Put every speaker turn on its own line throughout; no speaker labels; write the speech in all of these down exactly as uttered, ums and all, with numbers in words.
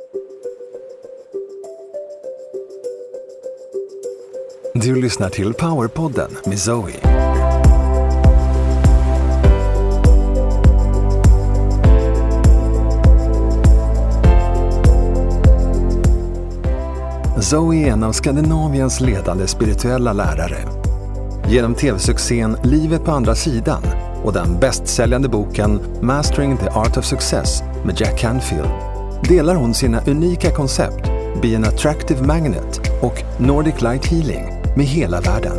Du lyssnar till Powerpodden med Zoe. Zoe är en av Skandinaviens ledande spirituella lärare. Genom tv-succén Livet på andra sidan och den bästsäljande boken Mastering the Art of Success med Jack Canfield delar hon sina unika koncept Be an Attractive Magnet och Nordic Light Healing med hela världen.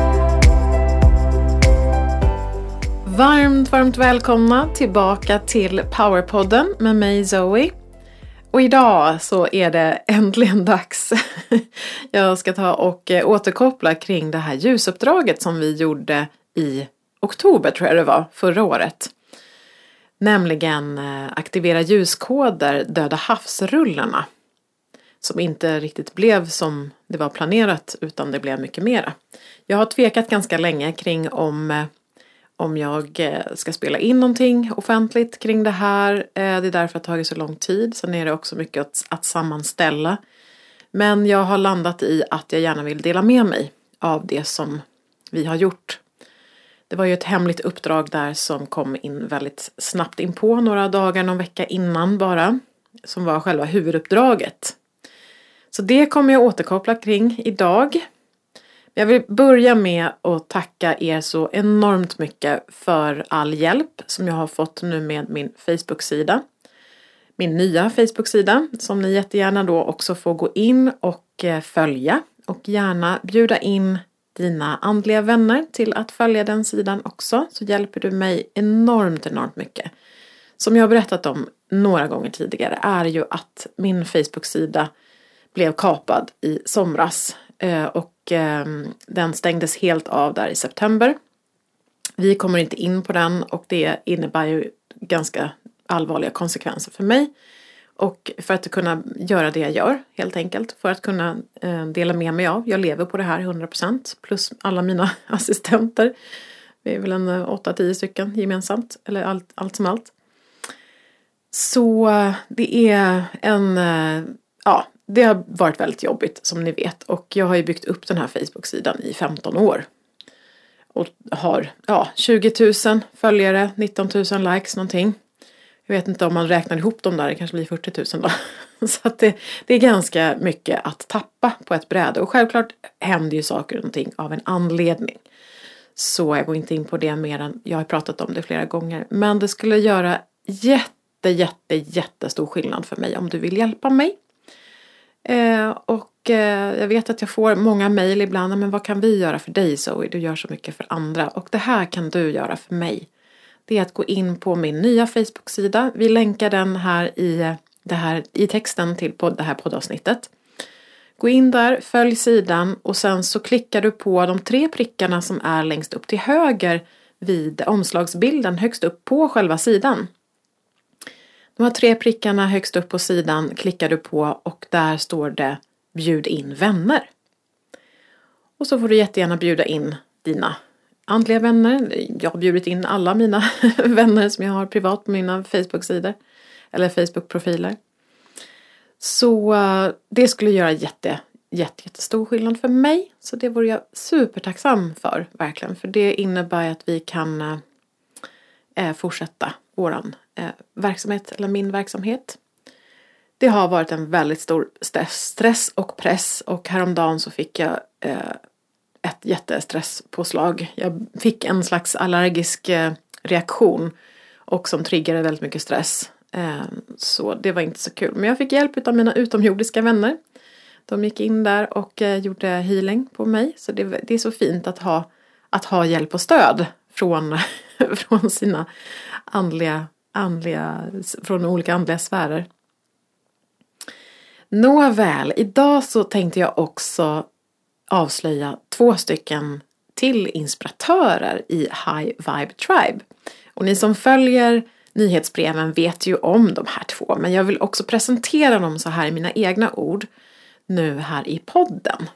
Varmt, varmt välkomna tillbaka till Powerpodden med mig Zoe. Och idag så är det äntligen dags. Jag ska ta och återkoppla kring det här ljusuppdraget som vi gjorde i oktober, tror jag det var, förra året. Nämligen aktivera ljuskoder, döda havsrullarna. Som inte riktigt blev som det var planerat, utan det blev mycket mera. Jag har tvekat ganska länge kring om, om jag ska spela in någonting offentligt kring det här. Det är därför det har tagit så lång tid. Sen är det också mycket att, att sammanställa. Men jag har landat i att jag gärna vill dela med mig av det som vi har gjort. Det var ju ett hemligt uppdrag där som kom in väldigt snabbt in på några dagar, någon vecka innan bara. Som var själva huvuduppdraget. Så det kommer jag återkoppla kring idag. Jag vill börja med att tacka er så enormt mycket för all hjälp som jag har fått nu med min Facebook-sida. Min nya Facebook-sida som ni jättegärna då också får gå in och följa. Och gärna bjuda in dina andliga vänner till att följa den sidan också. Så hjälper du mig enormt, enormt mycket. Som jag har berättat om några gånger tidigare är ju att min Facebook-sida blev kapad i somras och den stängdes helt av där i september. Vi kommer inte in på den och det innebär ju ganska allvarliga konsekvenser för mig. Och för att kunna göra det jag gör helt enkelt. För att kunna dela med mig av. Jag lever på det här hundra procent plus alla mina assistenter. Vi är väl en åtta tio stycken gemensamt eller allt, allt som allt. Så det är en... ja. Det har varit väldigt jobbigt som ni vet och jag har ju byggt upp den här Facebook-sidan i femton år. Och har ja, tjugo tusen följare, nitton tusen likes någonting. Jag vet inte om man räknar ihop dem där, det kanske blir fyrtio tusen då. Så att det, det är ganska mycket att tappa på ett bräde. Och självklart händer ju saker och någonting av en anledning. Så jag går inte in på det mer än, jag har pratat om det flera gånger. Men det skulle göra jätte, jätte, jättestor skillnad för mig om du vill hjälpa mig. Eh, och eh, jag vet att jag får många mejl ibland. Men vad kan vi göra för dig Zoe? Du gör så mycket för andra. Och det här kan du göra för mig. Det är att gå in på min nya Facebook-sida. Vi länkar den här i, det här, i texten till podd, det här poddavsnittet. Gå in där, följ sidan. Och sen så klickar du på de tre prickarna som är längst upp till höger. Vid omslagsbilden högst upp på själva sidan. De här tre prickarna högst upp på sidan klickar du på och där står det bjud in vänner. Och så får du jättegärna bjuda in dina andliga vänner. Jag har bjudit in alla mina vänner som jag har privat på mina Facebook-sidor eller Facebook-profiler. Så det skulle göra jätte, jätte, jättestor skillnad för mig. Så det vore jag supertacksam för verkligen. För det innebär att vi kan eh, fortsätta våran eh, verksamhet eller min verksamhet. Det har varit en väldigt stor stress och press och häromdagen så fick jag eh, ett jättestrresspåslag. Jag fick en slags allergisk eh, reaktion och som triggade väldigt mycket stress. Eh, så det var inte så kul. Men jag fick hjälp av mina utomjordiska vänner. De gick in där och eh, gjorde healing på mig. Så det, det är så fint att ha, att ha hjälp och stöd från, från sina andliga, andliga, från olika andliga sfärer. Nåväl, idag så tänkte jag också avslöja två stycken till inspiratörer i High Vibe Tribe. Och ni som följer nyhetsbreven vet ju om de här två. Men jag vill också presentera dem så här i mina egna ord nu här i podden.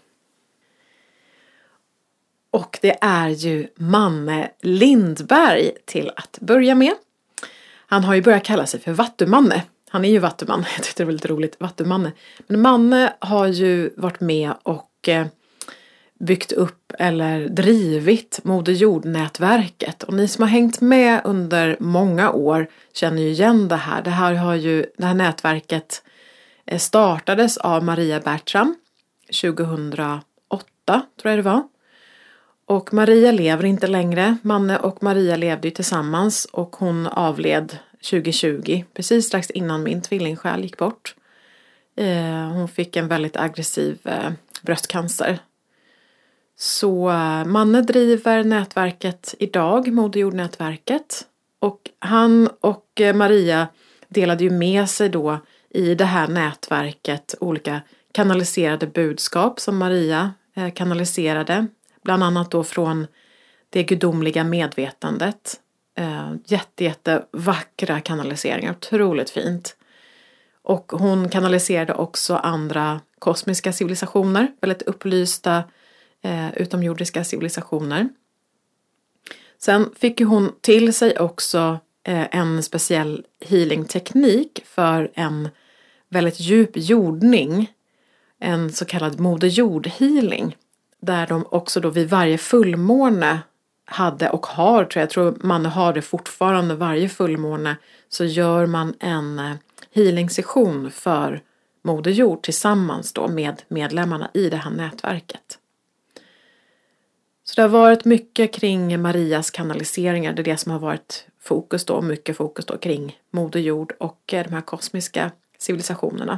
Och det är ju Manne Lindberg till att börja med. Han har ju börjat kalla sig för Vattumanne. han är ju vattuman, jag tyckte det var lite roligt, vattumanne. Men Manne har ju varit med och eh, byggt upp eller drivit Moder Jord-nätverket. Och ni som har hängt med under många år känner ju igen det här. Det här, har ju, det här nätverket startades av Maria Bertram tjugohundraåtta, tror jag det var. Och Maria lever inte längre. Manne och Maria levde ju tillsammans och hon avled tjugohundratjugo, precis strax innan min tvillingsjäl gick bort. Eh, hon fick en väldigt aggressiv eh, bröstcancer. Så eh, Manne driver nätverket idag, Moder Jord-nätverket. Och han och eh, Maria delade ju med sig då i det här nätverket olika kanaliserade budskap som Maria eh, kanaliserade. Bland annat då från det gudomliga medvetandet. Eh, jätte, jätte vackra kanaliseringar, otroligt fint. Och hon kanaliserade också andra kosmiska civilisationer, väldigt upplysta eh, utomjordiska civilisationer. Sen fick hon till sig också eh, en speciell healingteknik för en väldigt djup jordning, en så kallad Moder Jord-healing. Där de också då vid varje fullmåne hade och har, tror jag, jag tror man har det fortfarande varje fullmåne, så gör man en healing-session för Moder Jord tillsammans då med medlemmarna i det här nätverket. Så det har varit mycket kring Marias kanaliseringar, det är det som har varit fokus då, mycket fokus då kring Moder Jord och de här kosmiska civilisationerna.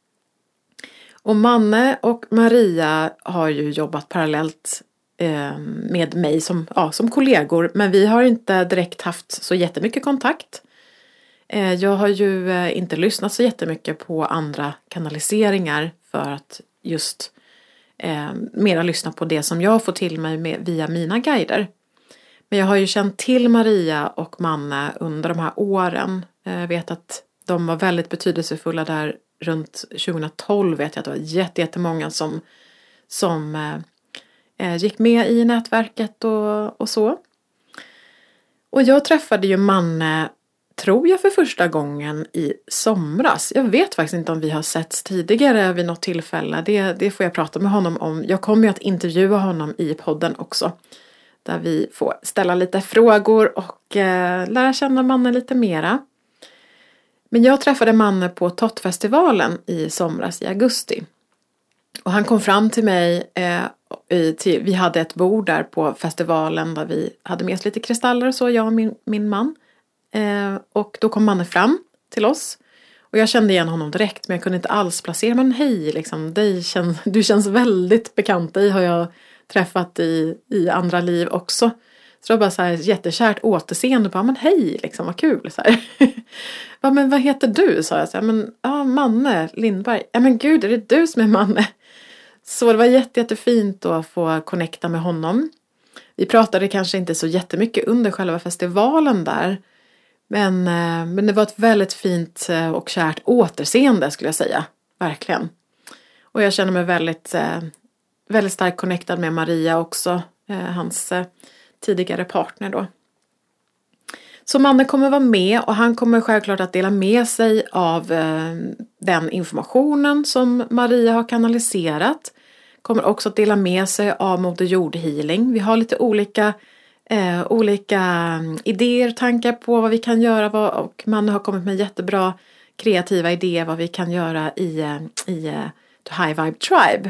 Och Manne och Maria har ju jobbat parallellt eh, med mig som, ja, som kollegor. Men vi har inte direkt haft så jättemycket kontakt. Eh, jag har ju eh, inte lyssnat så jättemycket på andra kanaliseringar. För att just eh, mera lyssna på det som jag får till mig med, via mina guider. Men jag har ju känt till Maria och Manne under de här åren. Jag eh, vet att de var väldigt betydelsefulla där. Runt tjugohundratolv vet jag att det var jätte, jättemånga som, som eh, gick med i nätverket och, och så. Och jag träffade ju Manne, tror jag, för första gången i somras. Jag vet faktiskt inte om vi har setts tidigare vid något tillfälle. Det, det får jag prata med honom om. Jag kommer ju att intervjua honom i podden också. Där vi får ställa lite frågor och eh, lära känna Manne lite mera. Men jag träffade Manne på Tottfestivalen i somras i augusti. Och han kom fram till mig. Eh, i, till, vi hade ett bord där på festivalen där vi hade med oss lite kristaller och så, jag och min, min man. Eh, och då kom Manne fram till oss. Och jag kände igen honom direkt, men jag kunde inte alls placera. Men hej, liksom, dig känns, du känns väldigt bekant. Dig har jag träffat i, i andra liv också. Så det var bara så här jättekärt återseende på, men hej, liksom, vad kul. Så här. Ja, men vad heter du, sa jag. Så här, men, ja, Manne Lindberg. Ja, men gud, är det du som är Manne? Så det var jätte, jättefint då att få connecta med honom. Vi pratade kanske inte så jättemycket under själva festivalen där. Men, men det var ett väldigt fint och kärt återseende, skulle jag säga. Verkligen. Och jag känner mig väldigt, väldigt starkt connectad med Maria också. Hans tidigare partner då. Så Manne kommer vara med och han kommer självklart att dela med sig av eh, den informationen som Maria har kanaliserat. Kommer också att dela med sig av Moder Jord-healing. Vi har lite olika, eh, olika idéer, tankar på vad vi kan göra. Vad, och Manne har kommit med jättebra kreativa idéer vad vi kan göra i, i uh, The High Vibe Tribe.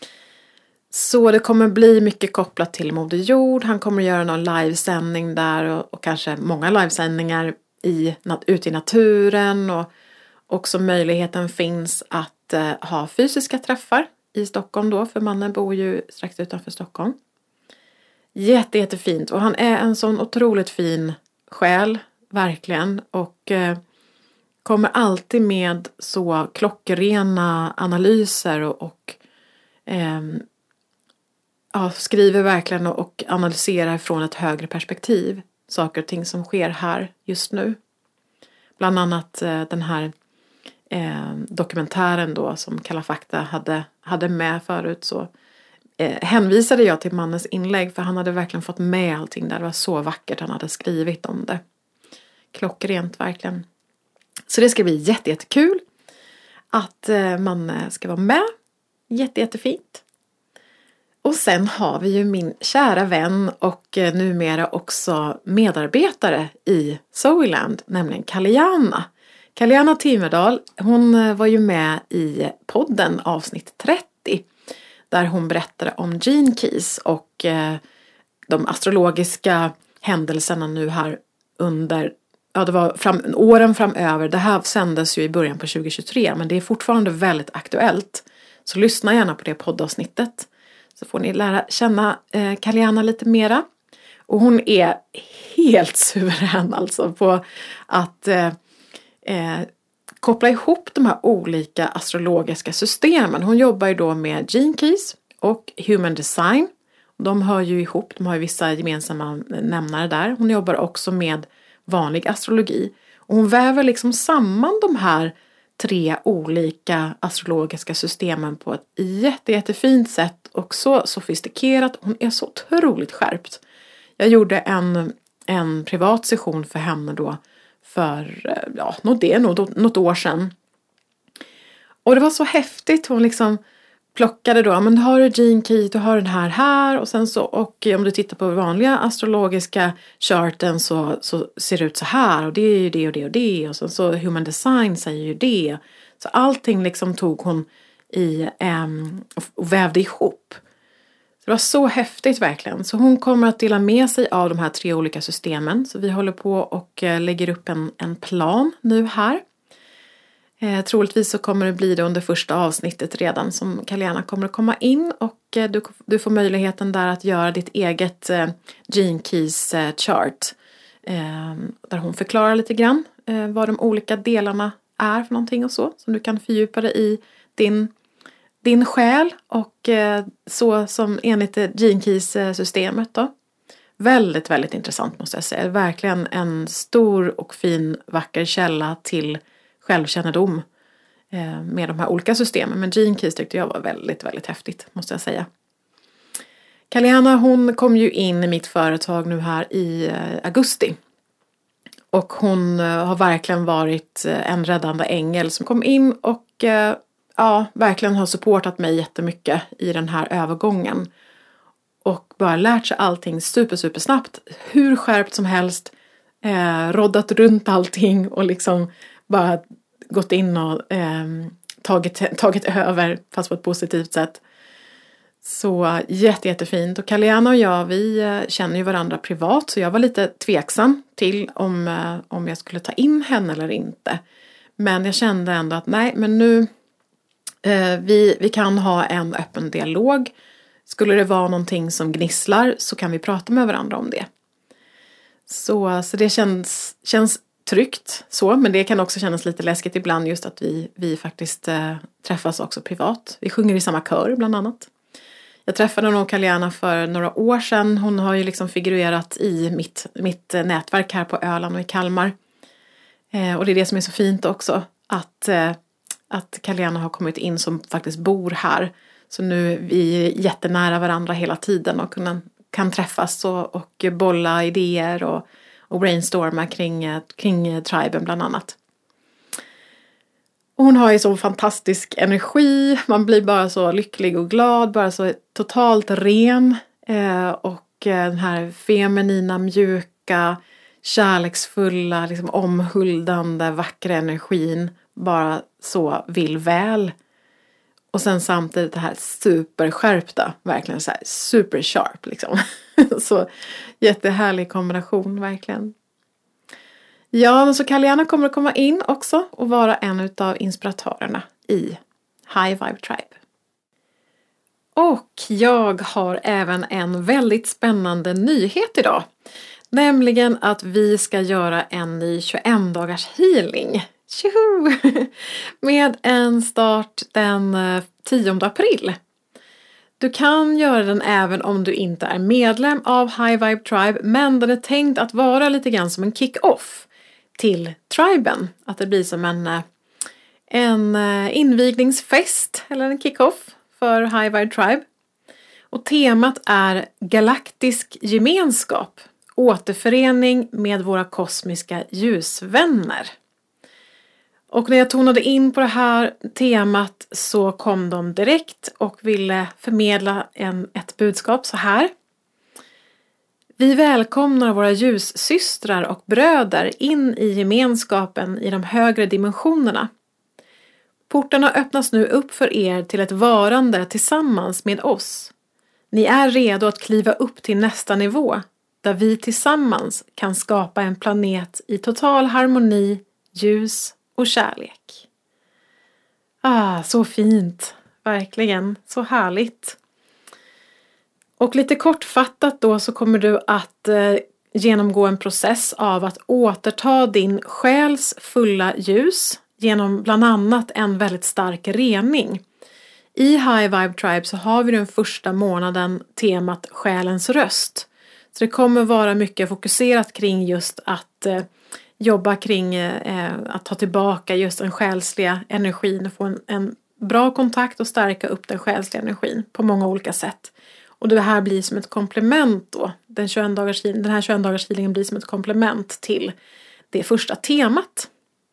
Så det kommer bli mycket kopplat till Moder Jord. Han kommer göra någon livesändning där och, och kanske många livesändningar i, ute i naturen. Och också möjligheten finns att eh, ha fysiska träffar i Stockholm då. För mannen bor ju strax utanför Stockholm. Jätte, jättefint. Och han är en sån otroligt fin själ, verkligen. Och eh, kommer alltid med så klockrena analyser och... och eh, Ja, skriver verkligen och analyserar från ett högre perspektiv saker och ting som sker här just nu. Bland annat eh, den här eh, dokumentären då som Kalla fakta hade, hade med förut, så eh, hänvisade jag till Mannes inlägg, för han hade verkligen fått med allting där. Det var så vackert han hade skrivit om det. Klockrent verkligen. Så det ska bli jätte, jättekul att man ska vara med. Jätte, jättefint. Och sen har vi ju min kära vän och numera också medarbetare i Zoeland, nämligen Kaljana. Kaljana Timerdal, hon var ju med i podden avsnitt trettio. Där hon berättade om Gene Keys och de astrologiska händelserna nu här under, ja det var fram, åren framöver. Det här sändes ju i början på tjugo tjugotre, men det är fortfarande väldigt aktuellt. Så lyssna gärna på det poddavsnittet. Så får ni lära känna eh, Kaljana lite mera. Och hon är helt suverän alltså på att eh, eh, koppla ihop de här olika astrologiska systemen. Hon jobbar ju då med Gene Keys och Human Design. De hör ju ihop, de har ju vissa gemensamma nämnare där. Hon jobbar också med vanlig astrologi. Och hon väver liksom samman de här tre olika astrologiska systemen på ett jätte, jättefint sätt och så sofistikerat. Hon är så otroligt skärpt. Jag gjorde en, en privat session för henne då för, ja, det är nog något år sedan. Och det var så häftigt. Hon liksom plockade då, men du har du Gene Key, du har den här här och sen så, och om du tittar på vanliga astrologiska charten så, så ser det ut så här och det är ju det och det och det och sen så Human Design säger ju det. Så allting liksom tog hon i um, och vävde ihop. Det var så häftigt verkligen. Så hon kommer att dela med sig av de här tre olika systemen. Så vi håller på och uh, lägger upp en, en plan nu här. Eh, troligtvis så kommer det bli det under första avsnittet redan som Kaljana kommer att komma in. Och eh, du, du får möjligheten där att göra ditt eget eh, Gene Keys eh, chart. Eh, där hon förklarar lite grann eh, vad de olika delarna är för någonting och så. Som du kan fördjupa dig i din, din själ och eh, så som enligt Gene Keys eh, systemet då. Väldigt, väldigt intressant måste jag säga. Verkligen en stor och fin vacker källa till självkännedom eh, med de här olika systemen. Men Gene Keys tyckte jag var väldigt, väldigt häftigt måste jag säga. Kaljana hon kom ju in i mitt företag nu här i eh, augusti. Och hon eh, har verkligen varit eh, en räddande ängel som kom in och eh, ja, verkligen har supportat mig jättemycket i den här övergången. Och bara lärt sig allting super, super snabbt. Hur skärpt som helst. Eh, roddat runt allting och liksom bara gått in och eh, tagit, tagit över fast på ett positivt sätt. Så jätte, jättefint. Och Kaljana och jag, vi eh, känner ju varandra privat. Så jag var lite tveksam till om, eh, om jag skulle ta in henne eller inte. Men jag kände ändå att nej, men nu eh, vi, vi kan ha en öppen dialog. Skulle det vara någonting som gnisslar så kan vi prata med varandra om det. Så, så det känns, känns tryggt så, men det kan också kännas lite läskigt ibland just att vi, vi faktiskt eh, träffas också privat. Vi sjunger i samma kör bland annat. Jag träffade nog Kaljana för några år sedan. Hon har ju liksom figurerat i mitt, mitt nätverk här på Öland och i Kalmar. Eh, och det är det som är så fint också. Att, eh, att Kaljana har kommit in som faktiskt bor här. Så nu är vi jättenära varandra hela tiden och kan, kan träffas och, och bolla idéer och, och brainstorma kring, kring triben bland annat. Och hon har ju så fantastisk energi. Man blir bara så lycklig och glad. Bara så totalt ren. Eh, och den här feminina, mjuka, kärleksfulla, liksom omhuldande, vackra energin. Bara så vill väl. Och sen samtidigt det här superskärpta. Verkligen så här super sharp liksom. Så jättehärlig kombination verkligen. Ja, men så Kaljana kommer att komma in också och vara en av inspiratörerna i High Vibe Tribe. Och jag har även en väldigt spännande nyhet idag. Nämligen att vi ska göra en ny tjugoett dagars healing. Tjoho! Med en start den tionde april. Du kan göra den även om du inte är medlem av High Vibe Tribe. Men den är tänkt att vara lite grann som en kick-off till triben. Att det blir som en, en invigningsfest eller en kick-off för High Vibe Tribe. Och temat är galaktisk gemenskap. Återförening med våra kosmiska ljusvänner. Och när jag tonade in på det här temat så kom de direkt och ville förmedla en, ett budskap så här. Vi välkomnar våra ljussystrar och bröder in i gemenskapen i de högre dimensionerna. Portarna öppnas nu upp för er till ett varande tillsammans med oss. Ni är redo att kliva upp till nästa nivå, där vi tillsammans kan skapa en planet i total harmoni, ljus och kärlek. Ah, så fint. Verkligen. Så härligt. Och lite kortfattat då så kommer du att eh, genomgå en process av att återta din själs fulla ljus genom bland annat en väldigt stark rening. I High Vibe Tribe så har vi den första månaden temat själens röst. Så det kommer vara mycket fokuserat kring just att eh, jobba kring eh, att ta tillbaka just den själsliga energin och få en, en bra kontakt och stärka upp den själsliga energin på många olika sätt. Och det här blir som ett komplement då. Den, tjugoen dagars, den här tjugoen dagars healingen blir som ett komplement till det första temat.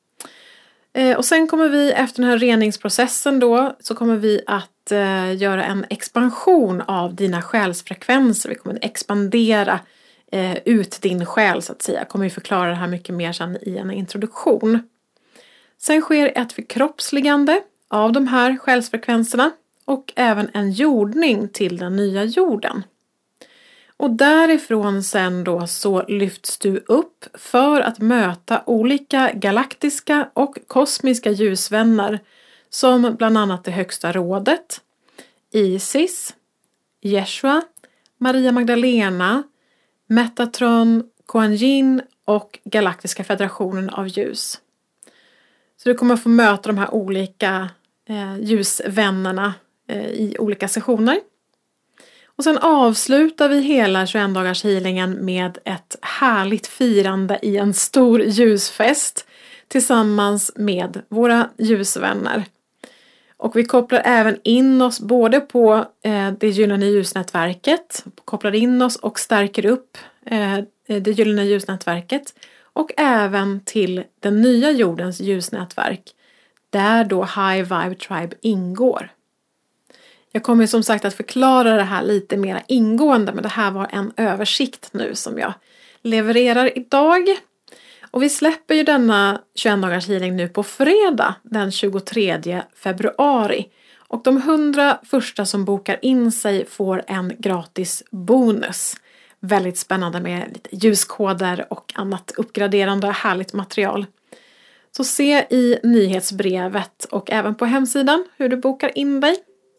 Eh, och sen kommer vi efter den här reningsprocessen då så kommer vi att eh, göra en expansion av dina själsfrekvenser. Vi kommer att expandera eh, ut din själ så att säga. Jag kommer att förklara det här mycket mer sedan i en introduktion. Sen sker ett förkroppsligande av de här själsfrekvenserna och även en jordning till den nya jorden. Och därifrån sen då så lyfts du upp för att möta olika galaktiska och kosmiska ljusvänner som bland annat det högsta rådet, Isis, Yeshua, Maria Magdalena, Metatron, Kuan Yin och Galaktiska federationen av ljus. Så du kommer få möta de här olika eh, ljusvännerna eh, i olika sessioner. Och sen avslutar vi hela tjugoen dagars healingen med ett härligt firande i en stor ljusfest tillsammans med våra ljusvänner. Och vi kopplar även in oss både på eh, det gyllene ljusnätverket, kopplar in oss och stärker upp eh, det gyllene ljusnätverket och även till den nya jordens ljusnätverk där då High Vibe Tribe ingår. Jag kommer som sagt att förklara det här lite mer ingående, men det här var en översikt nu som jag levererar idag. Och vi släpper ju denna tjugoen dagars healing nu på fredag den tjugotredje februari. Och de hundra första som bokar in sig får en gratis bonus. Väldigt spännande med lite ljuskoder och annat uppgraderande härligt material. Så se i nyhetsbrevet och även på hemsidan hur du bokar in dig.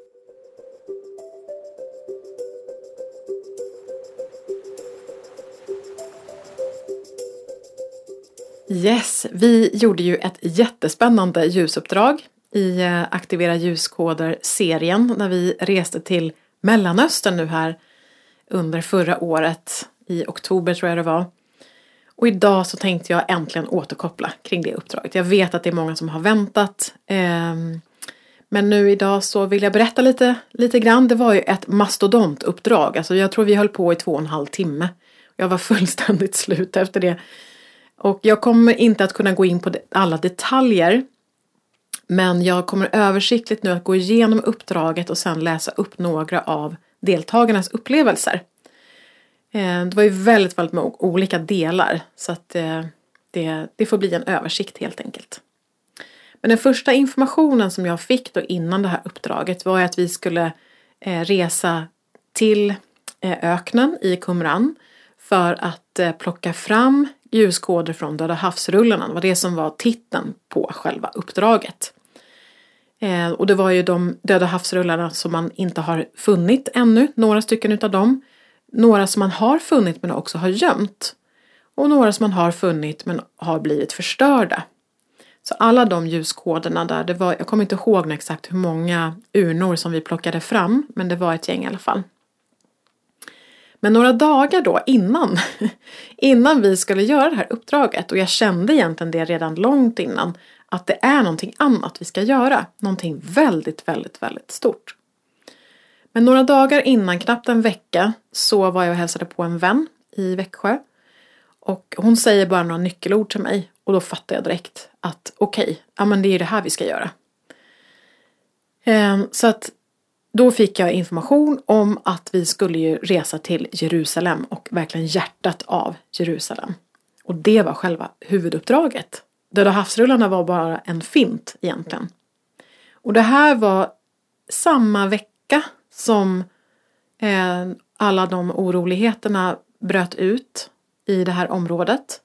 Yes, vi gjorde ju ett jättespännande ljusuppdrag i Aktivera ljuskoder-serien när vi reste till Mellanöstern nu här under förra året, i oktober tror jag det var. Och idag så tänkte jag äntligen återkoppla kring det uppdraget. Jag vet att det är många som har väntat, eh, men nu idag så vill jag berätta lite, lite grann. Det var ju ett mastodontuppdrag, alltså jag tror vi höll på i två och en halv timme. Jag var fullständigt slut efter det. Och jag kommer inte att kunna gå in på alla detaljer. Men jag kommer översiktligt nu att gå igenom uppdraget och sen läsa upp några av deltagarnas upplevelser. Det var ju väldigt, väldigt många olika delar. Så att det, det får bli en översikt helt enkelt. Men den första informationen som jag fick då innan det här uppdraget var att vi skulle resa till öknen i Qumran för att plocka fram ljuskoder från Döda havsrullarna. Det var det som var titeln på själva uppdraget. Eh, och det var ju de Döda havsrullarna som man inte har funnit ännu. Några stycken utav dem. Några som man har funnit men också har gömt. Och några som man har funnit men har blivit förstörda. Så alla de ljuskoderna där, det var, jag kommer inte ihåg exakt hur många urnor som vi plockade fram. Men det var ett gäng i alla fall. Men några dagar då innan, innan vi skulle göra det här uppdraget, och jag kände egentligen det redan långt innan, att det är någonting annat vi ska göra. Någonting väldigt, väldigt, väldigt stort. Men några dagar innan, knappt en vecka, så var jag och hälsade på en vän i Växjö. Och hon säger bara några nyckelord till mig. Och då fattade jag direkt att okej, okay, ja men det är det här vi ska göra. Eh, så att då fick jag information om att vi skulle ju resa till Jerusalem och verkligen hjärtat av Jerusalem. Och det var själva huvuduppdraget. Döda havsrullarna var bara en fint egentligen. Och det här var samma vecka som eh, alla de oroligheterna bröt ut i det här området.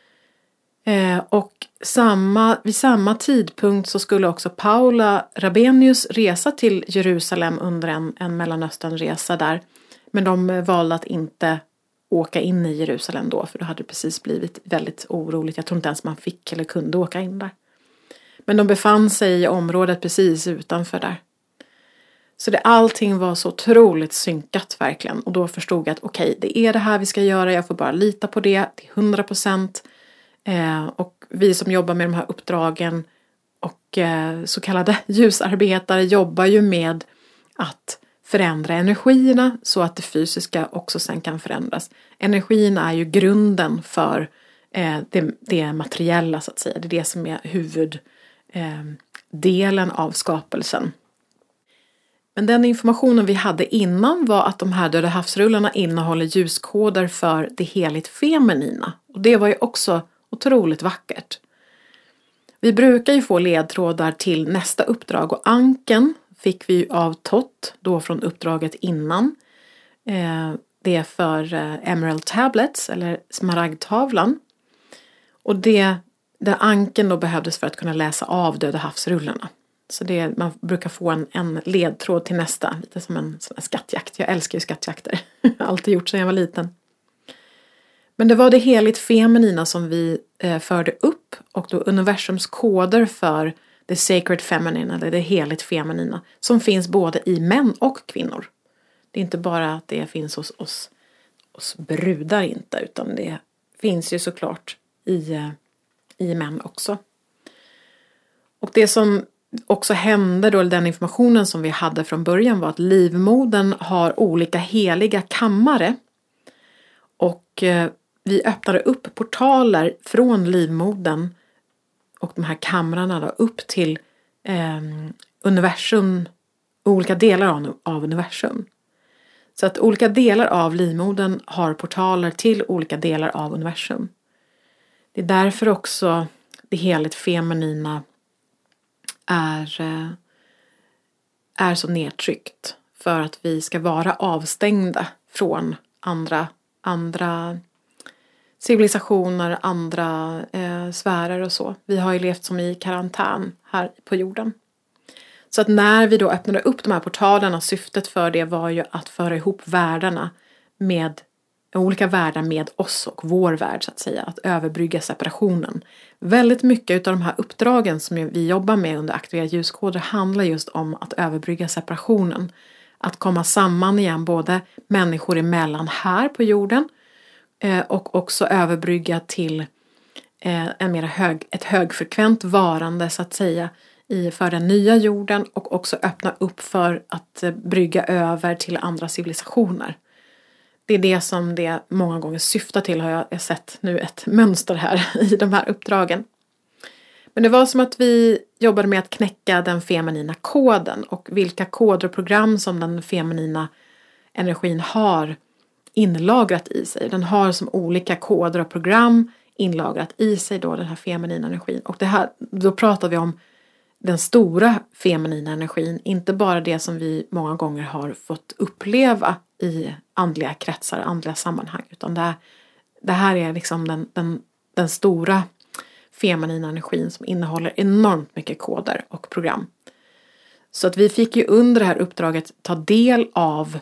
Eh, och samma, vid samma tidpunkt så skulle också Paula Rabenius resa till Jerusalem under en, en Mellanösternresa där. Men de valde att inte åka in i Jerusalem då, för då hade det precis blivit väldigt oroligt. Jag tror inte ens man fick eller kunde åka in där. Men de befann sig i området precis utanför där. Så det, allting var så otroligt synkat verkligen. Och då förstod jag att okej, okay, det är det här vi ska göra. Jag får bara lita på det till hundra procent. Eh, och vi som jobbar med de här uppdragen och eh, så kallade ljusarbetare jobbar ju med att förändra energierna så att det fysiska också sen kan förändras. Energin är ju grunden för eh, det, det materiella så att säga. Det är det som är huvuddelen eh, av skapelsen. Men den informationen vi hade innan var att de här döda havsrullarna innehåller ljuskoder för det heligt feminina. Och det var ju också otroligt vackert. Vi brukar ju få ledtrådar till nästa uppdrag och anken fick vi av Tott då från uppdraget innan. Eh, det är för eh, Emerald Tablets eller smaragdtavlan. Och det, det anken då behövdes för att kunna läsa av döda havsrullarna. Så det, man brukar få en, en ledtråd till nästa, lite som en, som en skattjakt. Jag älskar ju skattjakter, alltid gjort sedan jag var liten. Men det var det heligt feminina som vi eh, förde upp och då universums koder för det sacred feminine eller det heligt feminina som finns både i män och kvinnor. Det är inte bara att det finns hos oss, oss brudar inte, utan det finns ju såklart i, eh, i män också. Och det som också hände då, den informationen som vi hade från början var att livmodern har olika heliga kammare och eh, vi öppnade upp portaler från livmodern och de här kamrarna då, upp till eh, universum, olika delar av, av universum. Så att olika delar av livmodern har portaler till olika delar av universum. Det är därför också det heligt feminina är, eh, är så nedtryckt. För att vi ska vara avstängda från andra, andra civilisationer, andra eh, sfärer och så. Vi har ju levt som i karantän här på jorden. Så att när vi då öppnade upp de här portalerna, syftet för det var ju att föra ihop världarna med olika världar med oss och vår värld så att säga. Att överbrygga separationen. Väldigt mycket av de här uppdragen som vi jobbar med under aktivera ljuskoder handlar just om att överbrygga separationen. Att komma samman igen både människor emellan här på jorden och också överbrygga till en mer hög, ett högfrekvent varande så att säga i, för den nya jorden och också öppna upp för att brygga över till andra civilisationer. Det är det som det många gånger syftar till, har jag sett nu ett mönster här i de här uppdragen. Men det var som att vi jobbade med att knäcka den feminina koden och vilka koder och program som den feminina energin har inlagrat i sig. Den har som olika koder och program inlagrat i sig då den här feminina energin. Och det här, då pratar vi om den stora feminina energin. Inte bara det som vi många gånger har fått uppleva i andliga kretsar, andliga sammanhang. Utan det här, det här är liksom den, den, den stora feminina energin som innehåller enormt mycket koder och program. Så att vi fick ju under det här uppdraget ta del av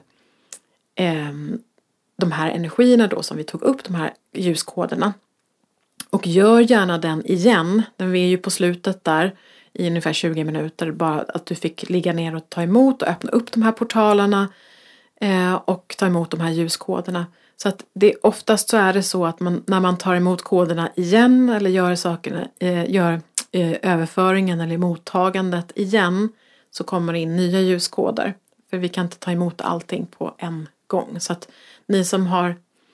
eh, de här energierna då som vi tog upp, de här ljuskoderna. Och gör gärna den igen. Den är ju på slutet där i ungefär tjugo minuter. Bara att du fick ligga ner och ta emot och öppna upp de här portalerna. Eh, och ta emot de här ljuskoderna. Så att det, oftast så är det så att man, när man tar emot koderna igen. Eller gör sakerna, eh, gör eh, överföringen eller mottagandet igen. Så kommer det in nya ljuskoder. För vi kan inte ta emot allting på en gång. Så att ni som har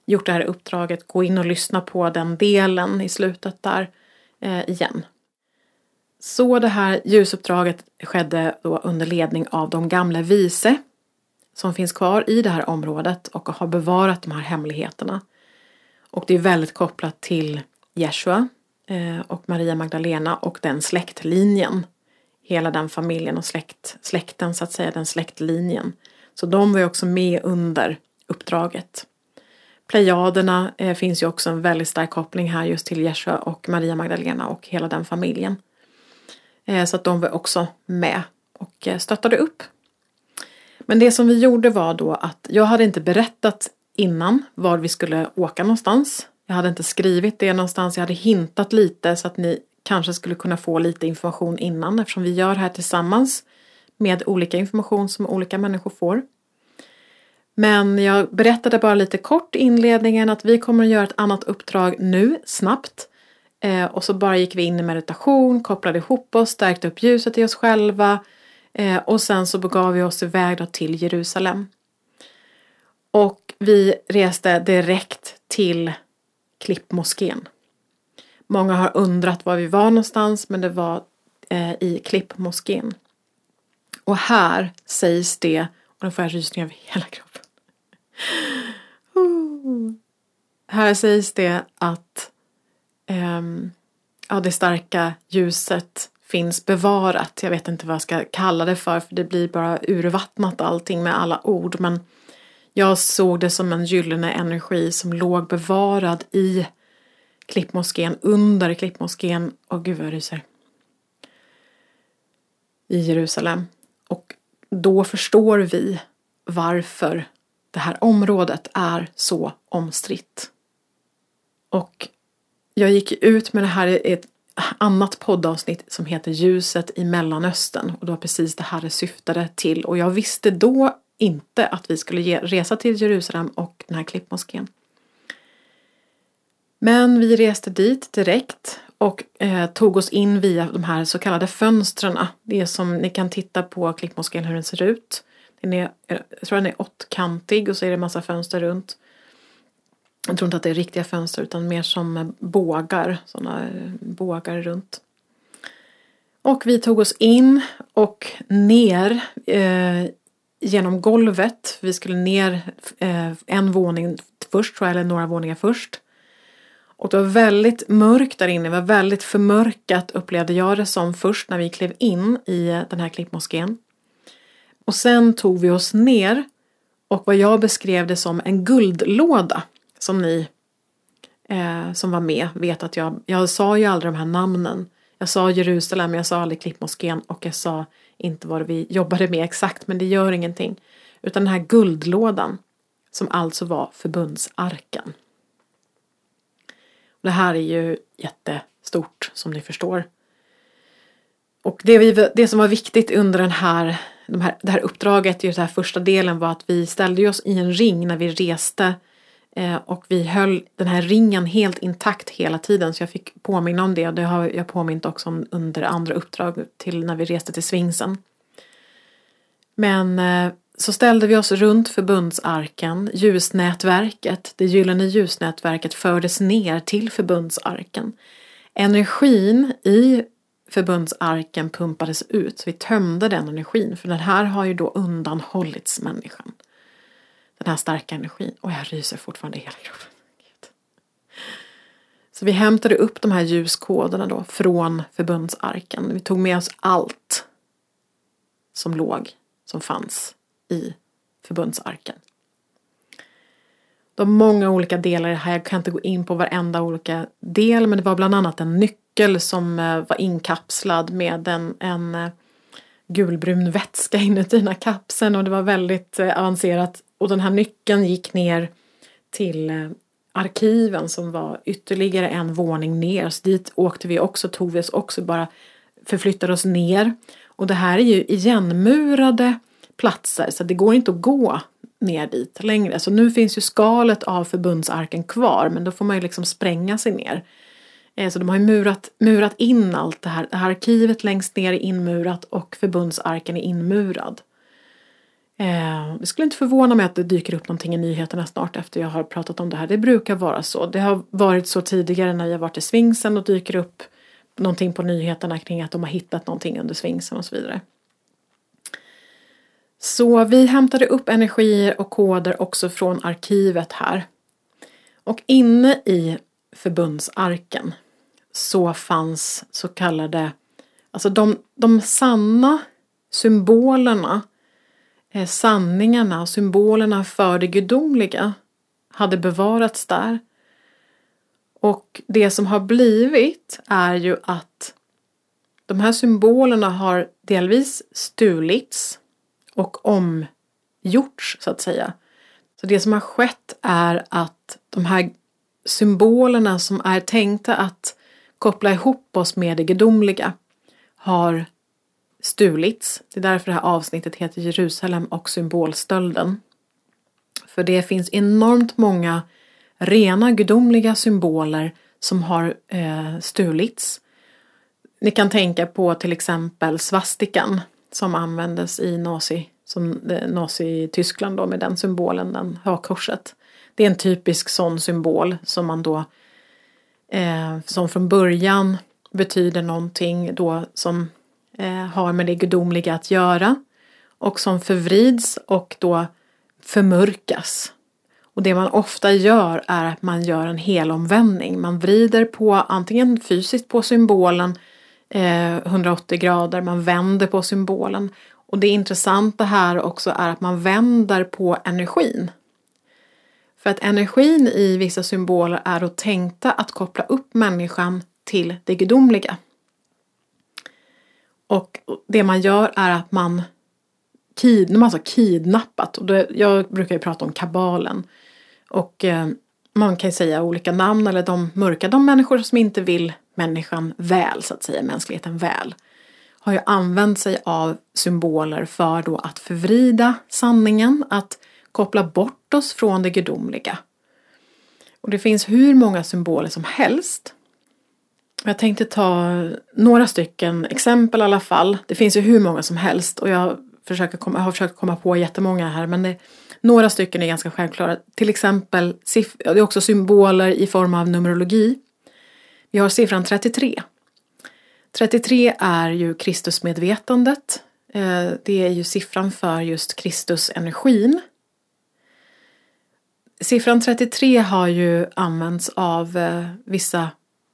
gjort det här uppdraget, gå in och lyssna på den delen i slutet där eh, igen. Så det här ljusuppdraget skedde då under ledning av de gamla vise som finns kvar i det här området och har bevarat de här hemligheterna. Och det är väldigt kopplat till Jeshua eh, och Maria Magdalena och den släktlinjen. Hela den familjen och släkt, släkten så att säga, den släktlinjen. Så de var ju också med under uppdraget. Plejaderna eh, finns ju också en väldigt stark koppling här just till Jeshua och Maria Magdalena och hela den familjen. Eh, så att de var också med och eh, stöttade upp. Men det som vi gjorde var då att jag hade inte berättat innan var vi skulle åka någonstans. Jag hade inte skrivit det någonstans. Jag hade hintat lite så att ni kanske skulle kunna få lite information innan. Eftersom vi gör det här tillsammans med olika information som olika människor får. Men jag berättade bara lite kort i inledningen att vi kommer att göra ett annat uppdrag nu, snabbt. Eh, och så bara gick vi in i meditation, kopplade ihop oss, stärkte upp ljuset i oss själva. Eh, och sen så begav vi oss iväg då till Jerusalem. Och vi reste direkt till Klippmoskén. Många har undrat var vi var någonstans, men det var eh, i Klippmoskén. Och här sägs det, och nu får jag rysningar över hela kroppen. Oh. Här sägs det att um, ja, det starka ljuset finns bevarat. Jag vet inte vad jag ska kalla det för, för det blir bara urvattnat allting med alla ord. Men jag såg det som en gyllene energi som låg bevarad i Klippmoskén, under Klippmoskén. Åh gud vad jag ryser. I Jerusalem. Och då förstår vi varför det här området är så omstritt. Och jag gick ut med det här i ett annat poddavsnitt som heter Ljuset i Mellanöstern. Och det var precis det här det syftade till. Och jag visste då inte att vi skulle ge, resa till Jerusalem och den här Klippmoskén. Men vi reste dit direkt och eh, tog oss in via de här så kallade fönstren. Det är som ni kan titta på Klippmoskén hur den ser ut. Den är, jag tror den är åttkantig och så är det en massa fönster runt. Jag tror inte att det är riktiga fönster utan mer som bågar. Sådana bågar runt. Och vi tog oss in och ner eh, genom golvet. Vi skulle ner eh, en våning först tror jag, eller några våningar först. Och det var väldigt mörkt där inne. Det var väldigt förmörkat upplevde jag det som först när vi klev in i den här Klippmoskén. Och sen tog vi oss ner och vad jag beskrev det som en guldlåda som ni eh, som var med vet att jag, jag sa ju aldrig de här namnen. Jag sa Jerusalem, jag sa aldrig Klippmoskén och jag sa inte vad vi jobbade med exakt, men det gör ingenting. Utan den här guldlådan som alltså var förbundsarken. Det här är ju jättestort som ni förstår. Och det, vi, det som var viktigt under den här, de här, det här uppdraget i den här första delen var att vi ställde oss i en ring när vi reste. Eh, och vi höll den här ringen helt intakt hela tiden. Så jag fick påminna om det. Och det har jag påmint också om under andra uppdrag till när vi reste till Svingsen. Men eh, så ställde vi oss runt förbundsarken. Ljusnätverket, det gyllene ljusnätverket fördes ner till förbundsarken. Energin i förbundsarken pumpades ut. Så vi tömde den energin. För den här har ju då undanhållits människan. Den här starka energin. Och jag ryser fortfarande i hela kroppen. Så vi hämtade upp de här ljuskoderna då från förbundsarken. Vi tog med oss allt som låg, som fanns i förbundsarken. Det var många olika delar i det här. Jag kan inte gå in på varenda olika del. Men det var bland annat en nyckel som var inkapslad med en, en gulbrun vätska inuti den här kapseln. Och det var väldigt avancerat. Och den här nyckeln gick ner till arkiven som var ytterligare en våning ner. Så dit åkte vi också, tog vi oss också, bara förflyttade oss ner. Och det här är ju igenmurade platser så det går inte att gå ner dit längre. Så nu finns ju skalet av förbundsarken kvar, men då får man ju liksom spränga sig ner. Så de har ju murat, murat in allt det här. Det här arkivet längst ner är inmurat och förbundsarken är inmurad. Eh, det skulle inte förvåna mig att det dyker upp någonting i nyheterna snart efter jag har pratat om det här. Det brukar vara så. Det har varit så tidigare när jag varit i Sfinksen och dyker upp någonting på nyheterna kring att de har hittat någonting under Sfinksen och så vidare. Så vi hämtade upp energier och koder också från arkivet här. Och inne i förbundsarken så fanns så kallade, alltså de, de sanna symbolerna, eh, sanningarna och symbolerna för det gudomliga hade bevarats där. Och det som har blivit är ju att de här symbolerna har delvis stulits och omgjorts så att säga. Så det som har skett är att de här symbolerna som är tänkta att koppla ihop oss med det gudomliga har stulits. Det är därför det här avsnittet heter Jerusalem och symbolstölden. För det finns enormt många rena gudomliga symboler som har eh, stulits. Ni kan tänka på till exempel svastikan som användes i nazi, som, eh, Nazi-Tyskland då, med den symbolen, den hakkorset. Det är en typisk sån symbol som man då eh, som från början betyder någonting då som eh, har med det gudomliga att göra och som förvrids och då förmörkas. Och det man ofta gör är att man gör en helomvändning. Man vrider på antingen fysiskt på symbolen eh, hundraåttio grader, man vänder på symbolen. Och det intressanta här också är att man vänder på energin. För att energin i vissa symboler är då tänkta att koppla upp människan till det gudomliga. Och det man gör är att man, kid, man alltså kidnappat. Och det, jag brukar ju prata om kabalen. Och eh, man kan ju säga olika namn eller de mörka, de människor som inte vill människan väl så att säga, mänskligheten väl. Har ju använt sig av symboler för då att förvrida sanningen, att koppla bort oss från det gudomliga. Och det finns hur många symboler som helst. Jag tänkte ta några stycken exempel i alla fall. Det finns ju hur många som helst och jag, försöker komma, jag har försökt komma på jättemånga här. Men det, några stycken är ganska självklara. Till exempel, det är också symboler i form av numerologi. Vi har siffran trettiotre. trettiotre är ju Kristusmedvetandet. Det är ju siffran för just Kristusenergin. Siffran trettiotre har ju använts av vissa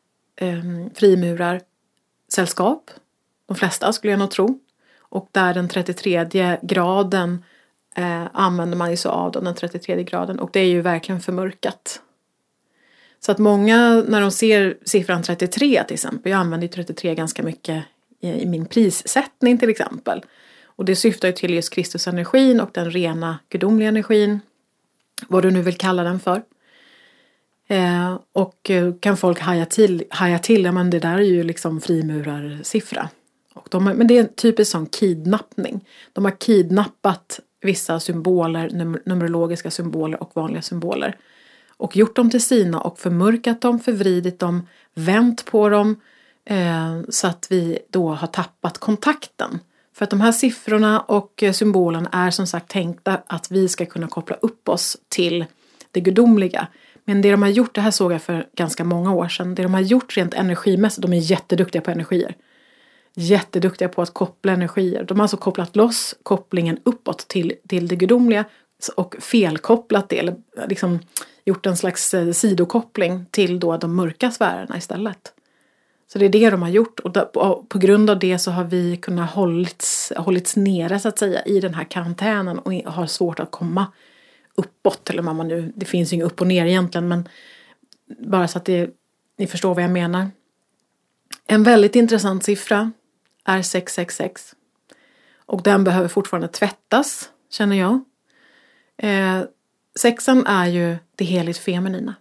frimurarsällskap. De flesta skulle jag nog tro. Och där den trettiotredje graden eh, använder man ju så av den trettiotredje graden. Och det är ju verkligen förmörkat. Så att många när de ser siffran trettiotre till exempel. Jag använder ju trettiotre ganska mycket i, i min prissättning till exempel. Och det syftar ju till just Kristusenergin och den rena gudomliga energin. Vad du nu vill kalla den för. Eh, och kan folk haja till, haja till, ja men det där är ju liksom frimurarsiffra. Och de, men det är en typisk sån kidnappning. De har kidnappat vissa symboler, num- numerologiska symboler och vanliga symboler. Och gjort dem till sina och förmörkat dem, förvridit dem, vänt på dem. Eh, så att vi då har tappat kontakten. För att de här siffrorna och symbolerna är som sagt tänkta att vi ska kunna koppla upp oss till det gudomliga. Men det de har gjort, det här såg jag för ganska många år sedan. Det de har gjort rent energimässigt, de är jätteduktiga på energier. Jätteduktiga på att koppla energier. De har alltså kopplat loss kopplingen uppåt till, till det gudomliga. Och felkopplat det, eller liksom gjort en slags sidokoppling till då de mörka sfärerna istället. Så det är det de har gjort. Och, där, och på grund av det så har vi kunnat hållits, hållits nere så att säga i den här karantänen. Och har svårt att komma uppåt, eller vad man nu, det finns ju inget upp och ner egentligen, men bara så att det, ni förstår vad jag menar. En väldigt intressant siffra är sex sex sex och den behöver fortfarande tvättas, känner jag. Eh, sexan är ju det heligt feminina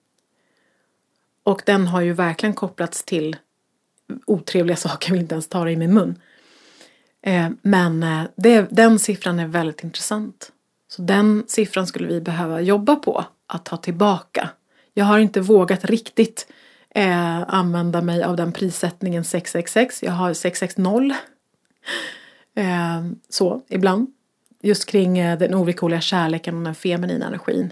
och den har ju verkligen kopplats till otrevliga saker vi inte ens tar i min mun. Eh, men eh, det, den siffran är väldigt intressant. Så den siffran skulle vi behöva jobba på att ta tillbaka. Jag har inte vågat riktigt eh, använda mig av den prissättningen sex sex sex. Jag har sex sex noll. Eh, så ibland. just kring den ovillkorliga kärleken och den feminina energin.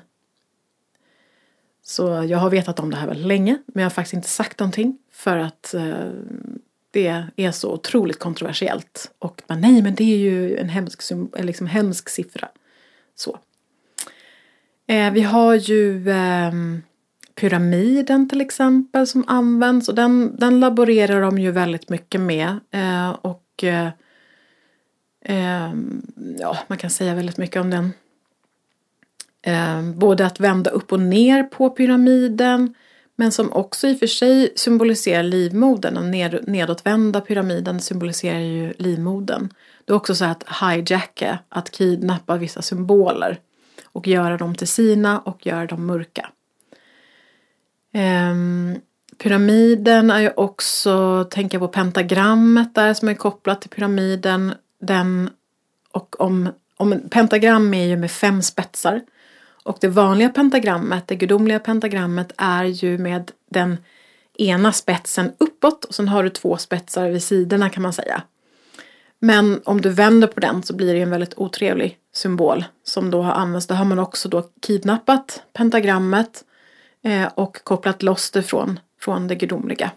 Så jag har vetat om det här väldigt länge, men jag har faktiskt inte sagt någonting för att eh, det är så otroligt kontroversiellt. Och men nej, men det är ju en hemsk, liksom hemsk siffra. Så. Eh, vi har ju eh, pyramiden till exempel som används. Och den, den laborerar de ju väldigt mycket med. Eh, och eh, eh, ja, man kan säga väldigt mycket om den. Eh, både att vända upp och ner på pyramiden. Men som också i och för sig symboliserar livmodern. Den ned, nedåtvända pyramiden symboliserar ju livmodern. Det är också så att hijacka, att kidnappa vissa symboler. Och göra dem till sina och göra dem mörka. Eh, pyramiden är ju också, tänka på pentagrammet där som är kopplat till pyramiden. Den, och om, om pentagram är ju med fem spetsar. Och det vanliga pentagrammet, det gudomliga pentagrammet är ju med den ena spetsen uppåt. Och sen har du två spetsar vid sidorna kan man säga. Men om du vänder på den så blir det en väldigt otrevlig symbol som då har använts. Då har man också då kidnappat pentagrammet eh, och kopplat loss det från, från det gudomliga.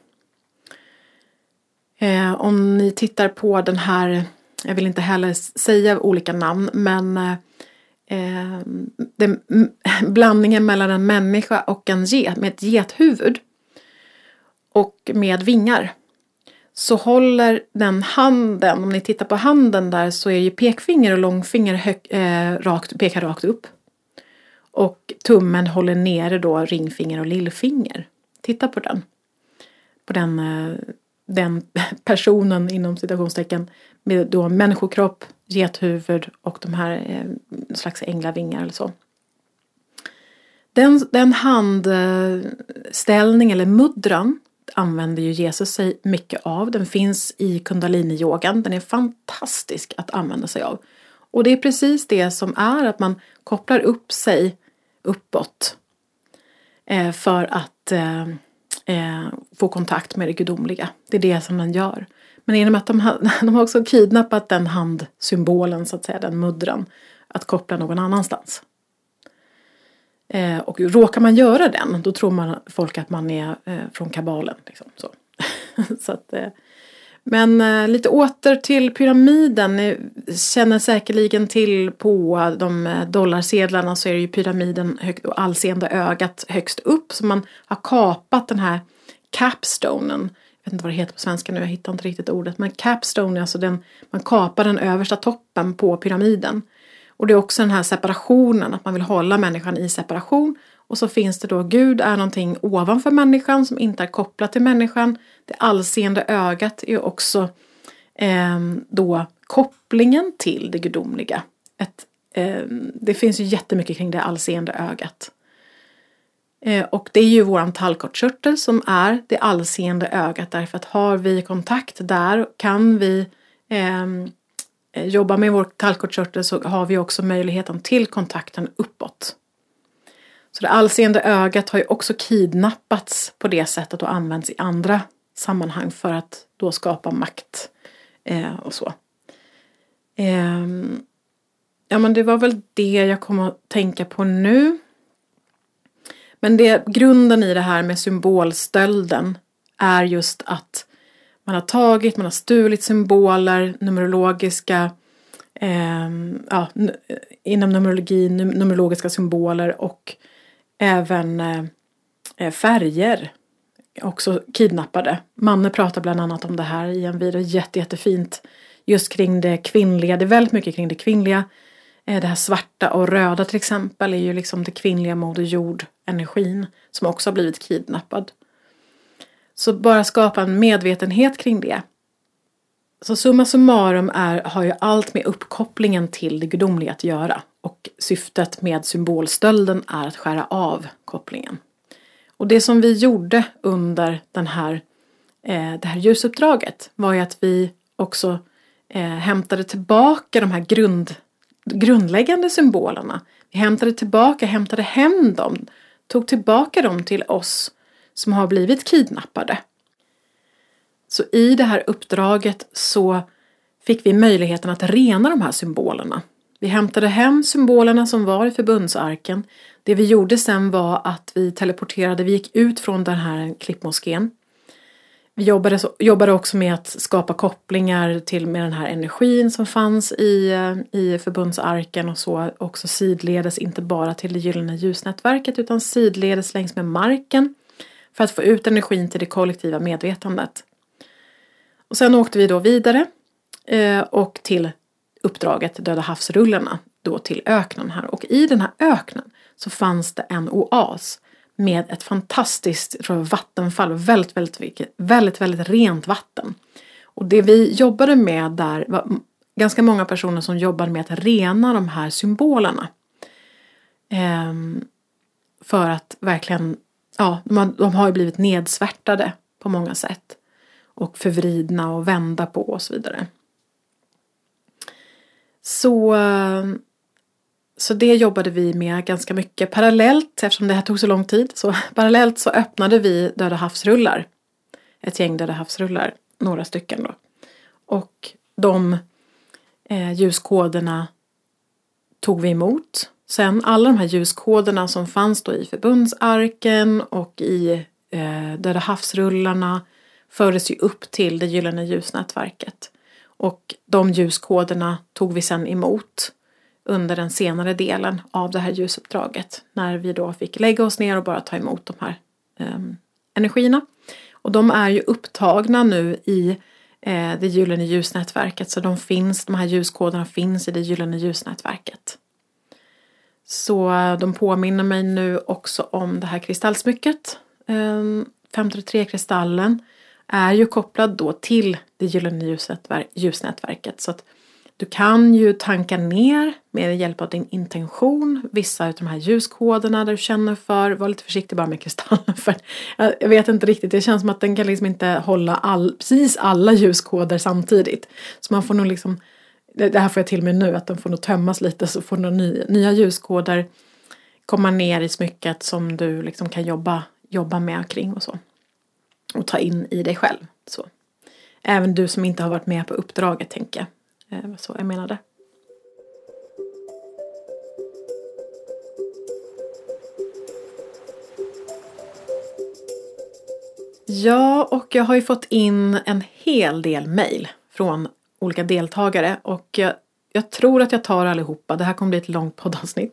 Eh, om ni tittar på den här, jag vill inte heller säga olika namn, men eh, den, blandningen mellan en människa och en get, med ett gethuvud och med vingar. Så håller den handen, om ni tittar på handen där så är ju pekfinger och långfinger hög, eh, rakt, pekar rakt upp. Och tummen håller nere då ringfinger och lillfinger. Titta på den. På den, eh, den personen inom citationstecken med då människokropp, gethuvud och de här eh, slags änglavingar eller så. Den, den handställning eller mudran använder ju Jesus sig mycket av. Den finns i kundalini-yogan. Den är fantastisk att använda sig av. Och det är precis det som är att man kopplar upp sig uppåt. Eh, för att eh, eh, få kontakt med det gudomliga. Det är det som den gör. Men genom att de har, de har också kidnappat den handsymbolen, så att säga, den mudran. Att koppla någon annanstans. Eh, och råkar man göra den, då tror man folk att man är eh, från kabalen. Liksom, så. så att, eh, men eh, lite åter till pyramiden. Ni känner säkerligen till på de dollarsedlarna så är det ju pyramiden högt, och allseende ögat högst upp. Så man har kapat den här capstonen. Jag vet inte vad det heter på svenska nu, jag hittar inte riktigt ordet. Men capstone är alltså den, man kapar den översta toppen på pyramiden. Och det är också den här separationen, att man vill hålla människan i separation. Och så finns det då, Gud är någonting ovanför människan som inte är kopplat till människan. Det allseende ögat är också eh, då kopplingen till det gudomliga. Ett, eh, det finns ju jättemycket kring det allseende ögat. Eh, och det är ju våran tallkottkörtel som är det allseende ögat. Därför att har vi kontakt där kan vi Eh, jobbar med vår tallkottkörtel så har vi också möjligheten till kontakten uppåt. Så det allseende ögat har ju också kidnappats på det sättet och används i andra sammanhang för att då skapa makt eh, och så. Eh, ja men det var väl det jag kom att tänka på nu. Men det, grunden i det här med symbolstölden är just att man har tagit, man har stulit symboler, numerologiska, eh, ja, inom numerologi, numerologiska symboler och även eh, färger också kidnappade. Manne pratar bland annat om det här i en video, jätte, jättefint, just kring det kvinnliga, det är väldigt mycket kring det kvinnliga. Eh, det här svarta och röda till exempel är ju liksom det kvinnliga moder jord energin som också har blivit kidnappad. Så bara skapa en medvetenhet kring det. Så summa summarum är, har ju allt med uppkopplingen till det gudomliga att göra. Och syftet med symbolstölden är att skära av kopplingen. Och det som vi gjorde under den här, eh, det här ljusuppdraget var ju att vi också eh, hämtade tillbaka de här grund, grundläggande symbolerna. Vi hämtade tillbaka, hämtade hem dem, tog tillbaka dem till oss som har blivit kidnappade. Så i det här uppdraget så fick vi möjligheten att rena de här symbolerna. Vi hämtade hem symbolerna som var i förbundsarken. Det vi gjorde sen var att vi teleporterade, vi gick ut från den här klippmoskén. Vi jobbade, jobbade också med att skapa kopplingar till med den här energin som fanns i, i förbundsarken och så också sidledes inte bara till det gyllene ljusnätverket utan sidledes längs med marken för att få ut energin till det kollektiva medvetandet. Och sen åkte vi då vidare eh, och till uppdraget Döda havsrullarna då till öknen här. Och i den här öknen så fanns det en oas med ett fantastiskt tror jag, vattenfall. Väldigt, väldigt, väldigt, väldigt rent vatten. Och det vi jobbade med där var ganska många personer som jobbade med att rena de här symbolerna. Ehm, för att verkligen, ja, de har, de har ju blivit nedsvärtade på många sätt. Och förvridna och vända på och så vidare. Så... Så det jobbade vi med ganska mycket parallellt eftersom det här tog så lång tid. Så parallellt så öppnade vi Döda havsrullar. Ett gäng Döda havsrullar. Några stycken då. Och de eh, ljuskoderna tog vi emot. Sen alla de här ljuskoderna som fanns då i förbundsarken och i eh, Döda havsrullarna fördes ju upp till det gyllene ljusnätverket. Och de ljuskoderna tog vi sen emot under den senare delen av det här ljusuppdraget. När vi då fick lägga oss ner och bara ta emot de här eh, energierna. Och de är ju upptagna nu i eh, det gyllene ljusnätverket. Så de finns, de här ljuskoderna finns i det gyllene ljusnätverket. Så de påminner mig nu också om det här kristallsmycket. Eh, femtiotre-kristallen är ju kopplad då till det gyllene ljusnätver- ljusnätverket. Så att du kan ju tanka ner med hjälp av din intention vissa av de här ljuskoderna där du känner för. Var lite försiktig bara med kristallen för jag vet inte riktigt. Det känns som att den kan liksom inte hålla all, precis alla ljuskoder samtidigt. Så man får nog liksom, det här får jag till mig nu att den får nog tömmas lite så får några nya, nya ljuskoder komma ner i smycket som du liksom kan jobba, jobba med kring och så. Och ta in i dig själv. Så. Även du som inte har varit med på uppdraget tänker jag. Så jag menade. Ja, och jag har ju fått in en hel del mejl från olika deltagare. Och jag, jag tror att jag tar allihopa. Det här kommer bli ett långt poddavsnitt.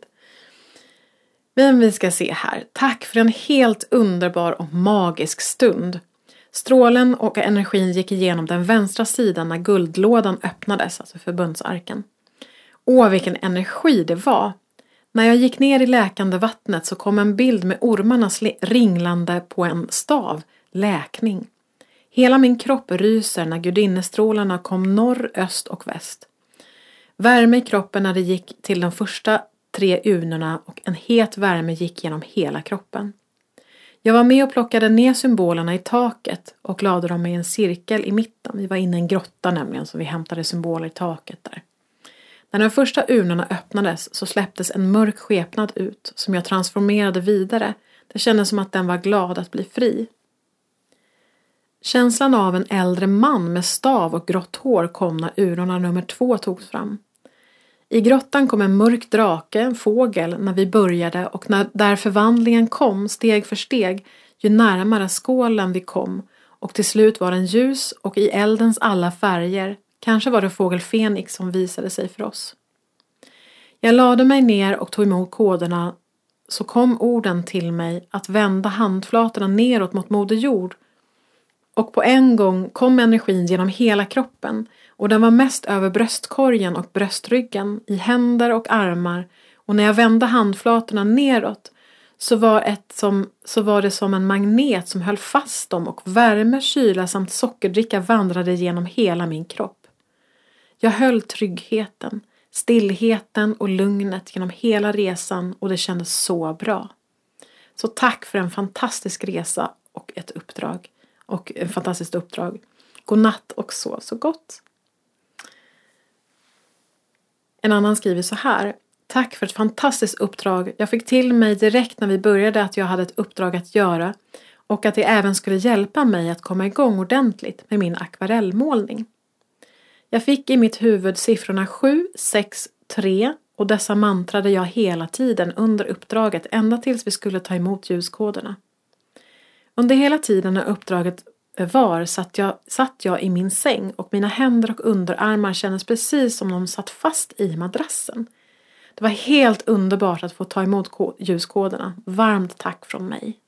Men vi ska se här. Tack för en helt underbar och magisk stund. Strålen och energin gick igenom den vänstra sidan när guldlådan öppnades, alltså förbundsarken. Åh, vilken energi det var! När jag gick ner i läkande vattnet så kom en bild med ormarna ringlande på en stav, läkning. Hela min kropp ryser när gudinnestrålarna kom norr, öst och väst. Värme i kroppen när det gick till de första tre urnorna och en het värme gick genom hela kroppen. Jag var med och plockade ner symbolerna i taket och lade dem i en cirkel i mitten. Vi var inne i en grotta nämligen så vi hämtade symboler i taket där. När de första urnorna öppnades så släpptes en mörk skepnad ut som jag transformerade vidare. Det kändes som att den var glad att bli fri. Känslan av en äldre man med stav och grått hår kom när urnorna nummer två togs fram. I grottan kom en mörk drake, en fågel, när vi började och när där förvandlingen kom steg för steg ju närmare skålen vi kom och till slut var den ljus och i eldens alla färger. Kanske var det fågel Fenix som visade sig för oss. Jag lade mig ner och tog emot koderna så kom orden till mig att vända handflatorna neråt mot moder jord. Och på en gång kom energin genom hela kroppen och den var mest över bröstkorgen och bröstryggen, i händer och armar. Och när jag vände handflatorna neråt så var, ett som, så var det som en magnet som höll fast dem och värme, kyla samt sockerdricka vandrade genom hela min kropp. Jag höll tryggheten, stillheten och lugnet genom hela resan och det kändes så bra. Så tack för en fantastisk resa och ett uppdrag. Och ett fantastiskt uppdrag. God natt och så så gott. En annan skriver så här. Tack för ett fantastiskt uppdrag. Jag fick till mig direkt när vi började att jag hade ett uppdrag att göra. Och att det även skulle hjälpa mig att komma igång ordentligt med min akvarellmålning. Jag fick i mitt huvud siffrorna sju, sex, tre och dessa mantrade jag hela tiden under uppdraget ända tills vi skulle ta emot ljuskoderna. Under hela tiden när uppdraget var satt jag, satt jag i min säng och mina händer och underarmar kändes precis som de satt fast i madrassen. Det var helt underbart att få ta emot ljuskoderna. Varmt tack från mig.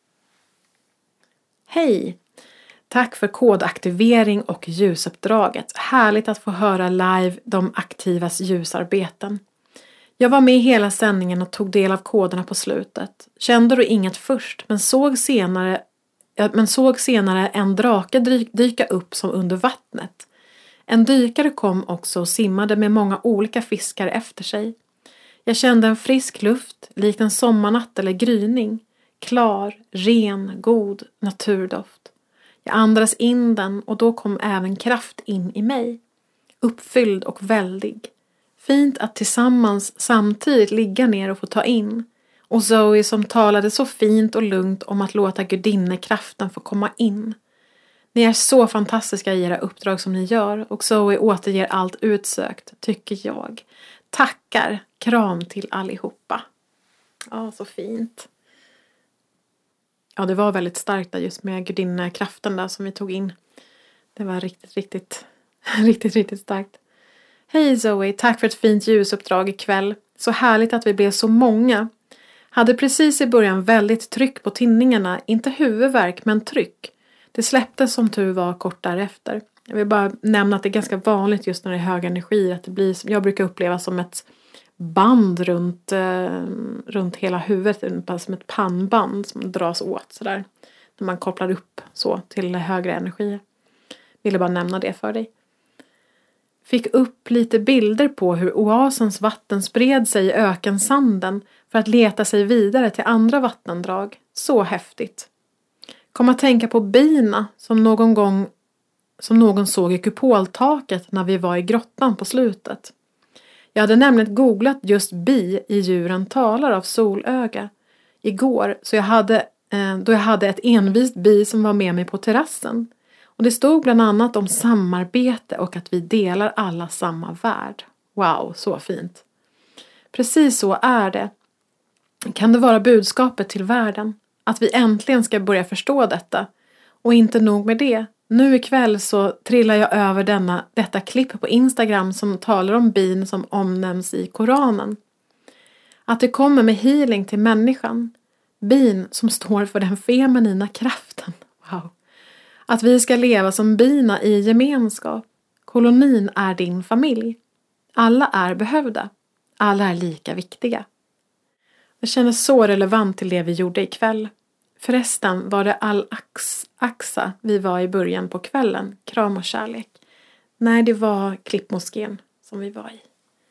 Hej! Tack för kodaktivering och ljusuppdraget. Härligt att få höra live de aktivas ljusarbeten. Jag var med hela sändningen och tog del av koderna på slutet. Kände då inget först, men såg senare, men såg senare en drake dyka upp som under vattnet. En dykare kom också och simmade med många olika fiskar efter sig. Jag kände en frisk luft, likt en sommarnatt eller gryning. Klar, ren, god naturdoft. Jag andades in den och då kom även kraft in i mig. Uppfylld och väldig. Fint att tillsammans samtidigt ligga ner och få ta in. Och Zoe som talade så fint och lugnt om att låta gudinnekraften få komma in. Ni är så fantastiska i era uppdrag som ni gör och Zoe återger allt utsökt, tycker jag. Tackar, kram till allihopa. Ja, så fint. Ja, det var väldigt starkt där just med gudinnekraften där som vi tog in. Det var riktigt, riktigt, riktigt, riktigt starkt. Hej Zoe, tack för ett fint ljusuppdrag ikväll. Så härligt att vi blev så många. Hade precis i början väldigt tryck på tinningarna, inte huvudvärk men tryck. Det släppte som tur var kort därefter. Jag vill bara nämna att det är ganska vanligt just när det är hög energi. Att det blir, jag brukar uppleva som ett band runt, eh, runt hela huvudet. Bara som ett pannband som dras åt sådär. När man kopplar upp så till högre energi. Ville bara nämna det för dig. Fick upp lite bilder på hur oasens vatten spred sig i ökensanden för att leta sig vidare till andra vattendrag. Så häftigt. Kom att tänka på bina som någon gång som någon såg i kupoltaket när vi var i grottan på slutet. Jag hade nämligen googlat just bi i djuren talar av solöga igår så jag hade, eh, då jag hade ett envist bi som var med mig på terrassen. Och det stod bland annat om samarbete och att vi delar alla samma värld. Wow, så fint. Precis så är det. Kan det vara budskapet till världen? Att vi äntligen ska börja förstå detta. Och inte nog med det. Nu ikväll så trillar jag över denna, detta klipp på Instagram som talar om bin som omnämns i Koranen. Att det kommer med healing till människan. Bin som står för den feminina kraften. Wow. Att vi ska leva som bina i gemenskap. Kolonin är din familj. Alla är behövda. Alla är lika viktiga. Det kändes så relevant till det vi gjorde ikväll. Förresten var det Al-Aqsa vi var i början på kvällen. Kram och kärlek. Nej, det var klippmoskén som vi var i.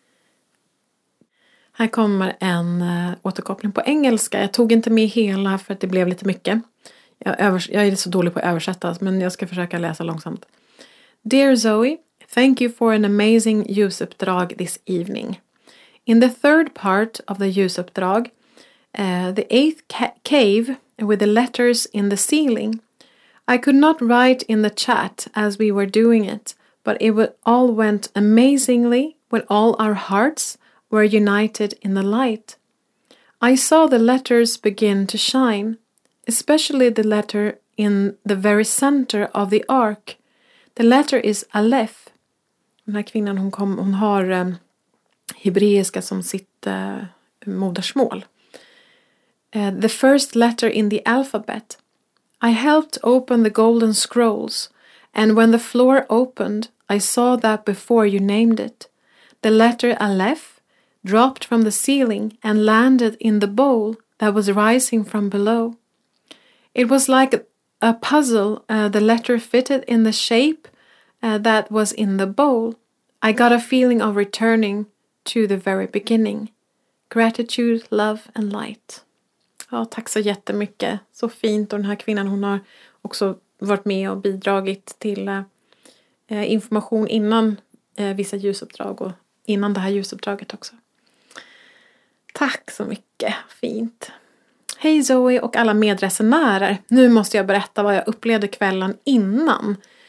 Här kommer en äh, återkoppling på engelska. Jag tog inte med hela för att det blev lite mycket. Jag, övers- jag är så dålig på att översätta, men jag ska försöka läsa långsamt. Dear Zoe, thank you for an amazing ljusuppdrag this evening. In the third part of the ljusuppdrag, uh, the eighth ca- cave with the letters in the ceiling, I could not write in the chat as we were doing it, but it would, all went amazingly when all our hearts were united in the light. I saw the letters begin to shine, especially the letter in the very center of the ark. The letter is Aleph. Den här kvinnan hon, kom, hon har um, hebreiska som sitt uh, modersmål. Uh, the first letter in the alphabet. I helped open the golden scrolls, and when the floor opened, I saw that before you named it. The letter Aleph dropped from the ceiling and landed in the bowl that was rising from below. It was like a puzzle. Uh, the letter fitted in the shape uh, that was in the bowl. I got a feeling of returning to the very beginning. Gratitude, love and light. Ja, tack så jättemycket. Så fint. Och den här kvinnan, hon har också varit med och bidragit till eh, information innan eh, vissa ljusuppdrag och innan det här ljusuppdraget också. Tack så mycket. Fint. Hej Zoe och alla medresenärer. Nu måste jag berätta vad jag upplevde kvällen innan.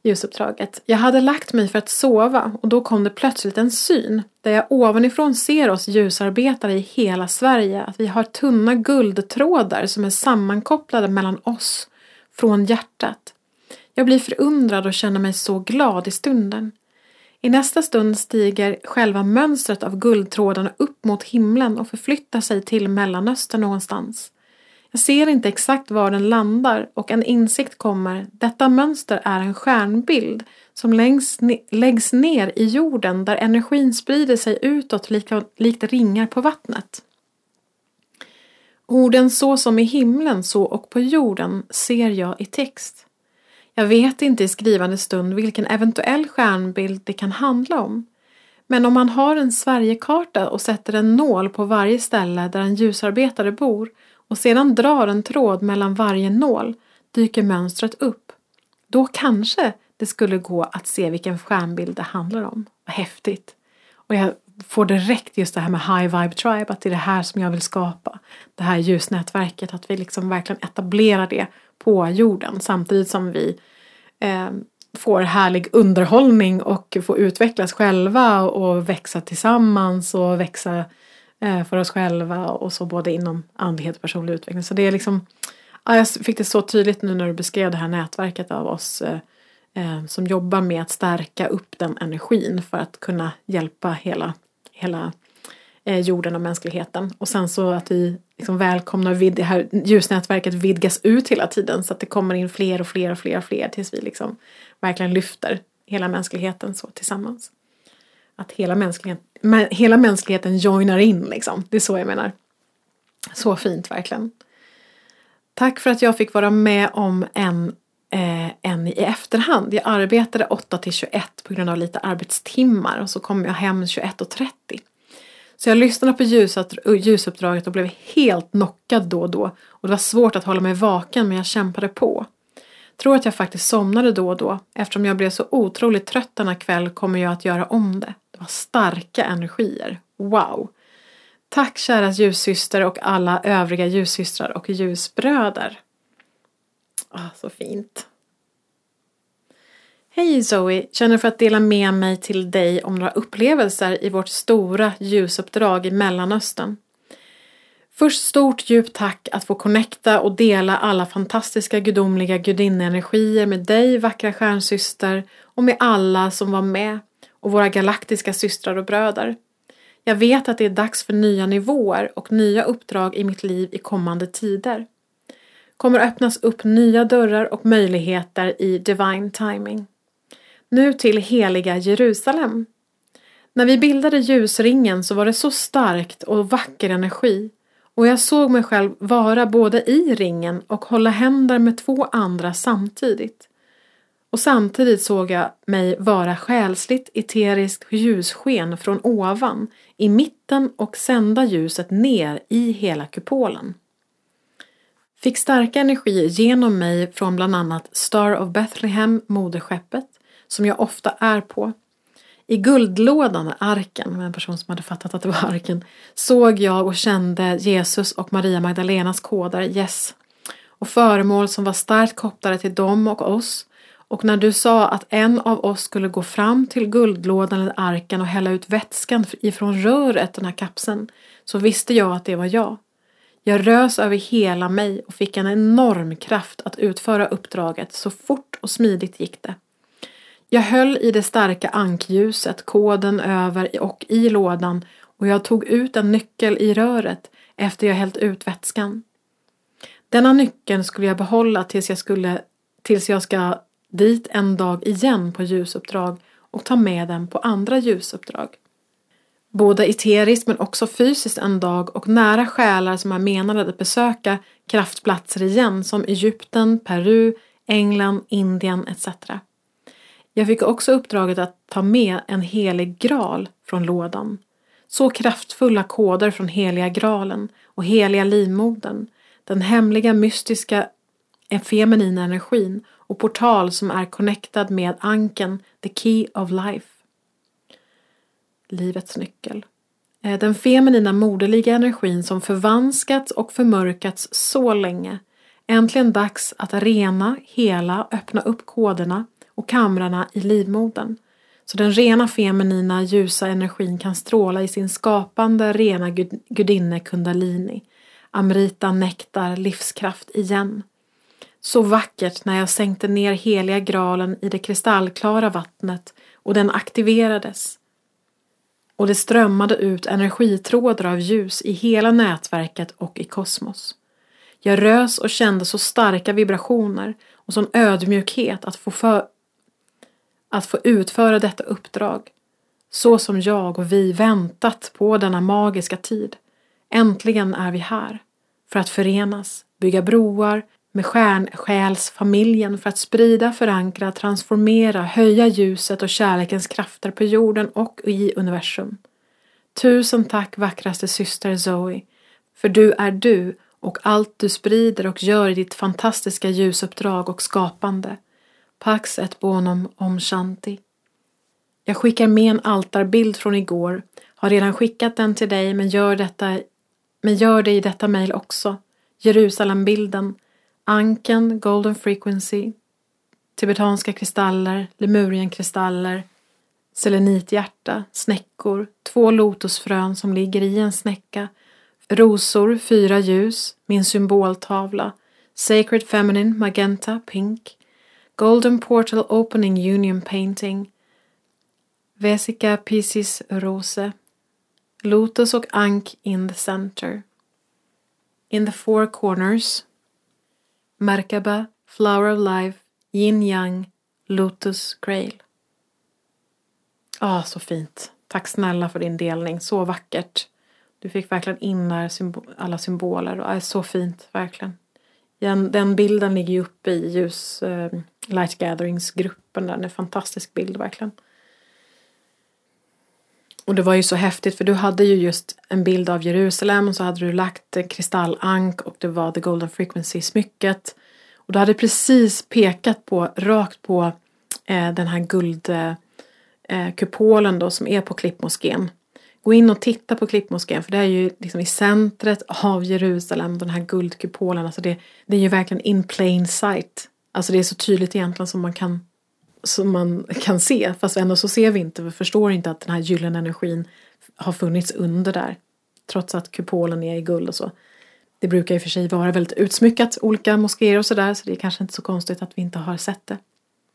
ljusuppdraget. Jag hade lagt mig för att sova och då kom det plötsligt en syn där jag ovanifrån ser oss ljusarbetare i hela Sverige. Att vi har tunna guldtrådar som är sammankopplade mellan oss från hjärtat. Jag blir förundrad och känner mig så glad i stunden. I nästa stund stiger själva mönstret av guldtrådarna upp mot himlen och förflyttar sig till Mellanöstern någonstans. Jag ser inte exakt var den landar och en insikt kommer. Detta mönster är en stjärnbild som längs, läggs ner i jorden där energin sprider sig utåt lika, likt ringar på vattnet. Orden så som i himlen så och på jorden ser jag i text. Jag vet inte i skrivande stund vilken eventuell stjärnbild det kan handla om. Men om man har en Sverigekarta och sätter en nål på varje ställe där en ljusarbetare bor och sedan drar en tråd mellan varje nål dyker mönstret upp. Då kanske det skulle gå att se vilken stjärnbild det handlar om. Vad häftigt. Och jag får direkt just det här med High Vibe Tribe, att det är det här som jag vill skapa. Det här ljusnätverket, att vi liksom verkligen etablerar det på jorden samtidigt som vi eh, får härlig underhållning och får utvecklas själva och växa tillsammans och växa eh, för oss själva och så både inom andlighet och personlig utveckling. Så det är liksom, ja, jag fick det så tydligt nu när du beskrev det här nätverket av oss eh, eh, som jobbar med att stärka upp den energin för att kunna hjälpa hela, hela eh, jorden och mänskligheten. Och sen så att vi liksom välkomnar vid det här ljusnätverket vidgas ut hela tiden så att det kommer in fler och fler och fler och fler tills vi liksom verkligen lyfter hela mänskligheten så tillsammans. Att hela mänskligheten, hela mänskligheten joinar in liksom. Det är så jag menar. Så fint verkligen. Tack för att jag fick vara med om en, eh, en i efterhand. Jag arbetade åtta till tjugoett på grund av lite arbetstimmar och så kom jag hem tjugoett och trettio. Så jag lyssnade på ljusuppdraget och blev helt knockad då och då. Och det var svårt att hålla mig vaken, men jag kämpade på. Tror att jag faktiskt somnade då och då. Eftersom jag blev så otroligt trött denna kväll kommer jag att göra om det. Det var starka energier. Wow! Tack kära ljussyster och alla övriga ljussystrar och ljusbröder. Ah, så fint. Hej Zoe, känner för att dela med mig till dig om några upplevelser i vårt stora ljusuppdrag i Mellanöstern. Först stort djupt tack att få connecta och dela alla fantastiska gudomliga gudinnenergier med dig, vackra stjärnsyster, och med alla som var med och våra galaktiska systrar och bröder. Jag vet att det är dags för nya nivåer och nya uppdrag i mitt liv i kommande tider. Kommer öppnas upp nya dörrar och möjligheter i divine timing. Nu till heliga Jerusalem. När vi bildade ljusringen så var det så starkt och vacker energi. Och jag såg mig själv vara både i ringen och hålla händer med två andra samtidigt. Och samtidigt såg jag mig vara själsligt eteriskt ljussken från ovan i mitten och sända ljuset ner i hela kupolen. Fick starka energier genom mig från bland annat Star of Bethlehem, moderskeppet, som jag ofta är på. I guldlådan, arken, med en person som hade fattat att det var arken, såg jag och kände Jesus och Maria Magdalenas koder, yes. Och föremål som var starkt kopplade till dem och oss. Och när du sa att en av oss skulle gå fram till guldlådan eller arken och hälla ut vätskan ifrån röret, den här kapseln, så visste jag att det var jag. Jag rös över hela mig och fick en enorm kraft att utföra uppdraget, så fort och smidigt gick det. Jag höll i det starka ankljuset, koden över och i lådan, och jag tog ut en nyckel i röret efter jag hällt ut vätskan. Denna nyckeln skulle jag behålla tills jag, skulle, tills jag ska dit en dag igen på ljusuppdrag och ta med den på andra ljusuppdrag. Både eteriskt men också fysiskt en dag och nära själar som är menade att besöka kraftplatser igen som Egypten, Peru, England, Indien et cetera. Jag fick också uppdraget att ta med en helig gral från lådan. Så kraftfulla koder från heliga gralen och heliga livmodern, den hemliga mystiska feminina energin och portal som är connectad med anken, the key of life. Livets nyckel. Den feminina moderliga energin som förvanskats och förmörkats så länge. Äntligen dags att rena, hela, öppna upp koderna och kamrarna i livmodern. Så den rena feminina ljusa energin kan stråla i sin skapande rena gud- gudinne kundalini. Amrita nektar livskraft igen. Så vackert när jag sänkte ner heliga gralen i det kristallklara vattnet och den aktiverades. Och det strömmade ut energitrådar av ljus i hela nätverket och i kosmos. Jag rös och kände så starka vibrationer och sån ödmjukhet att få, för, att få utföra detta uppdrag. Så som jag och vi väntat på denna magiska tid. Äntligen är vi här. För att förenas, bygga broar med stjärnsjälsfamiljen för att sprida, förankra, transformera, höja ljuset och kärlekens krafter på jorden och i universum. Tusen tack vackraste syster Zoe, för du är du och allt du sprider och gör i ditt fantastiska ljusuppdrag och skapande. Pax et bonum om shanti. Jag skickar med en altarbild från igår, har redan skickat den till dig men gör, detta, men gör det i detta mejl också. Jerusalembilden, anken, golden frequency, tibetanska kristaller, lemurienkristaller, selenithjärta, snäckor, två lotusfrön som ligger i en snäcka, rosor, fyra ljus, min symboltavla, Sacred Feminine, magenta, pink, Golden Portal Opening Union Painting, Vesica Piscis Rose, Lotus och ank in the center. In the four corners, Merkaba, Flower of Life, Yin Yang, Lotus Grail. Ah, så fint. Tack snälla för din delning. Så vackert. Du fick verkligen in där symbo- alla symboler. Och är så fint, verkligen. Den, den bilden ligger ju uppe i ljus uh, Light Gatherings-gruppen där. Det är en fantastisk bild, verkligen. Och det var ju så häftigt för du hade ju just en bild av Jerusalem och så hade du lagt en kristallank och det var The Golden Frequency-smycket. Och du hade precis pekat på, rakt på eh, den här guldkupolen eh, då som är på Klippmoskén. Gå in och titta på Klippmoskén för det är ju liksom i centret av Jerusalem, den här guldkupolen. Alltså det, det är ju verkligen in plain sight. Alltså det är så tydligt egentligen som man kan som man kan se, fast ändå så ser vi inte, vi förstår inte att den här gyllene energin har funnits under där, trots att kupolen är i guld och så. Det brukar i och för sig vara väldigt utsmyckat, olika moskéer och sådär, så det är kanske inte så konstigt att vi inte har sett det.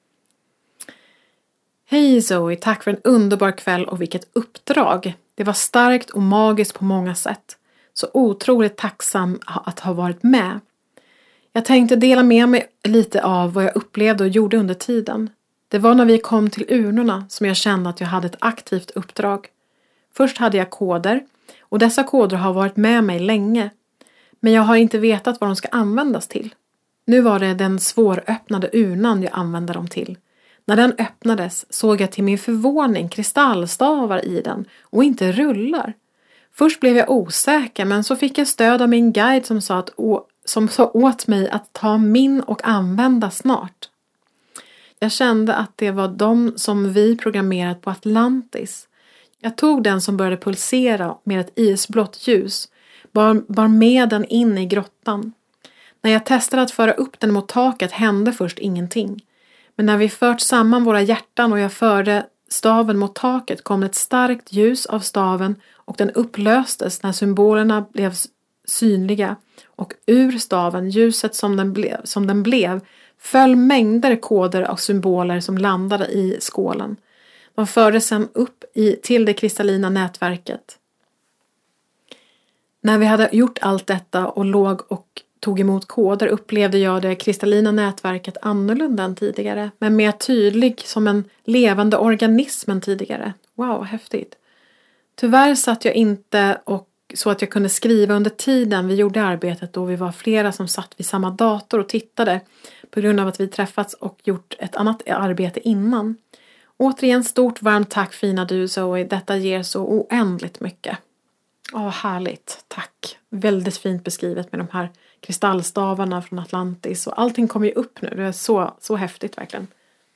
Hej Zoe, tack för en underbar kväll och vilket uppdrag. Det var starkt och magiskt på många sätt. Så otroligt tacksam att ha varit med. Jag tänkte dela med mig lite av vad jag upplevde och gjorde under tiden. Det var när vi kom till urnorna som jag kände att jag hade ett aktivt uppdrag. Först hade jag koder och dessa koder har varit med mig länge. Men jag har inte vetat vad de ska användas till. Nu var det den svåröppnade urnan jag använde dem till. När den öppnades såg jag till min förvåning kristallstavar i den och inte rullar. Först blev jag osäker men så fick jag stöd av min guide som sa, att, som sa åt mig att ta min och använda snart. Jag kände att det var de som vi programmerat på Atlantis. Jag tog den som började pulsera med ett isblått ljus. Bar, bar med den in i grottan. När jag testade att föra upp den mot taket hände först ingenting. Men när vi fört samman våra hjärtan och jag förde staven mot taket kom ett starkt ljus av staven och den upplöstes när symbolerna blev synliga. Och ur staven, ljuset som den blev, som den blev föll mängder koder och symboler som landade i skålen. De fördes sedan upp i, till det kristallina nätverket. När vi hade gjort allt detta och låg och tog emot koder upplevde jag det kristallina nätverket annorlunda än tidigare. Men mer tydlig som en levande organism än tidigare. Wow, häftigt. Tyvärr satt jag inte och så att jag kunde skriva under tiden vi gjorde arbetet då vi var flera som satt vid samma dator och tittade på grund av att vi träffats och gjort ett annat arbete innan. Återigen stort varmt tack fina du Zoe, detta ger så oändligt mycket. Åh, härligt, tack. Väldigt fint beskrivet med de här kristallstavarna från Atlantis och allting kommer ju upp nu, det är så, så häftigt verkligen.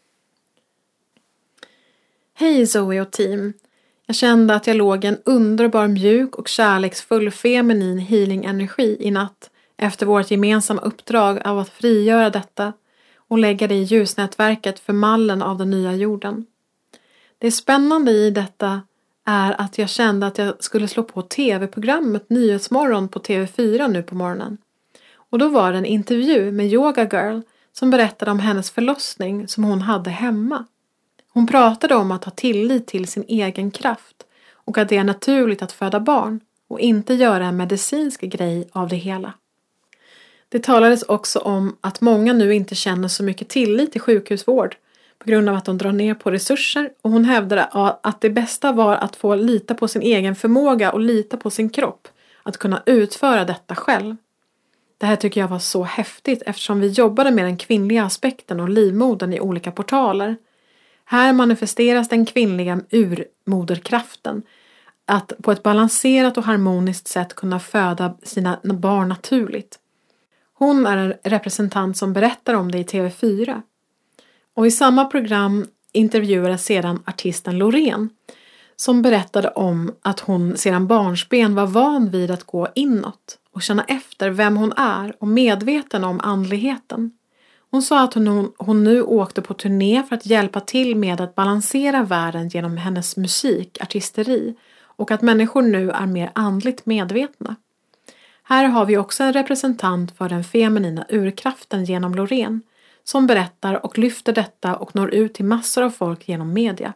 Hej Zoe och team. Jag kände att jag låg en underbar mjuk och kärleksfull feminin healing-energi i natt efter vårt gemensamma uppdrag av att frigöra detta och lägga det i ljusnätverket för mallen av den nya jorden. Det spännande i detta är att jag kände att jag skulle slå på tv-programmet Nyhetsmorgon på T V fyra nu på morgonen. Och då var det en intervju med Yoga Girl som berättade om hennes förlossning som hon hade hemma. Hon pratade om att ha tillit till sin egen kraft och att det är naturligt att föda barn och inte göra en medicinsk grej av det hela. Det talades också om att många nu inte känner så mycket tillit till sjukhusvård på grund av att de drar ner på resurser, och hon hävdade att det bästa var att få lita på sin egen förmåga och lita på sin kropp, att kunna utföra detta själv. Det här tycker jag var så häftigt eftersom vi jobbade med den kvinnliga aspekten och livmodern i olika portaler. Här manifesteras den kvinnliga urmoderkraften, att på ett balanserat och harmoniskt sätt kunna föda sina barn naturligt. Hon är en representant som berättar om det i T V fyra. Och i samma program intervjuades sedan artisten Loreen, som berättade om att hon sedan barnsben var van vid att gå inåt och känna efter vem hon är och medveten om andligheten. Hon sa att hon, hon nu åkte på turné för att hjälpa till med att balansera världen genom hennes musik, artisteri, och att människor nu är mer andligt medvetna. Här har vi också en representant för den feminina urkraften genom Loreen, som berättar och lyfter detta och når ut till massor av folk genom media.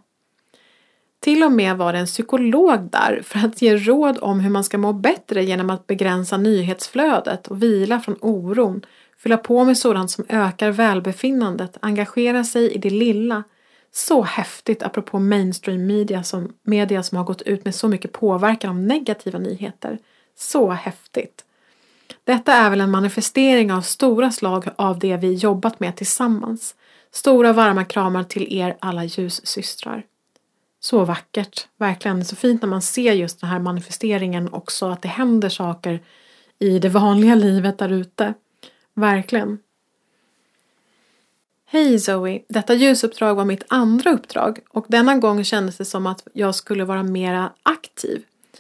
Till och med var det en psykolog där för att ge råd om hur man ska må bättre genom att begränsa nyhetsflödet och vila från oron, fylla på med sådant som ökar välbefinnandet, engagera sig i det lilla. Så häftigt apropå mainstream media som, media som har gått ut med så mycket påverkan av negativa nyheter. Så häftigt. Detta är väl en manifestering av stora slag av det vi jobbat med tillsammans. Stora varma kramar till er alla ljussystrar. Så vackert, verkligen så fint när man ser just den här manifesteringen också, att det händer saker i det vanliga livet där ute. Verkligen. Hej Zoe, detta ljusuppdrag var mitt andra uppdrag och denna gång kändes det som att jag skulle vara mera aktiv.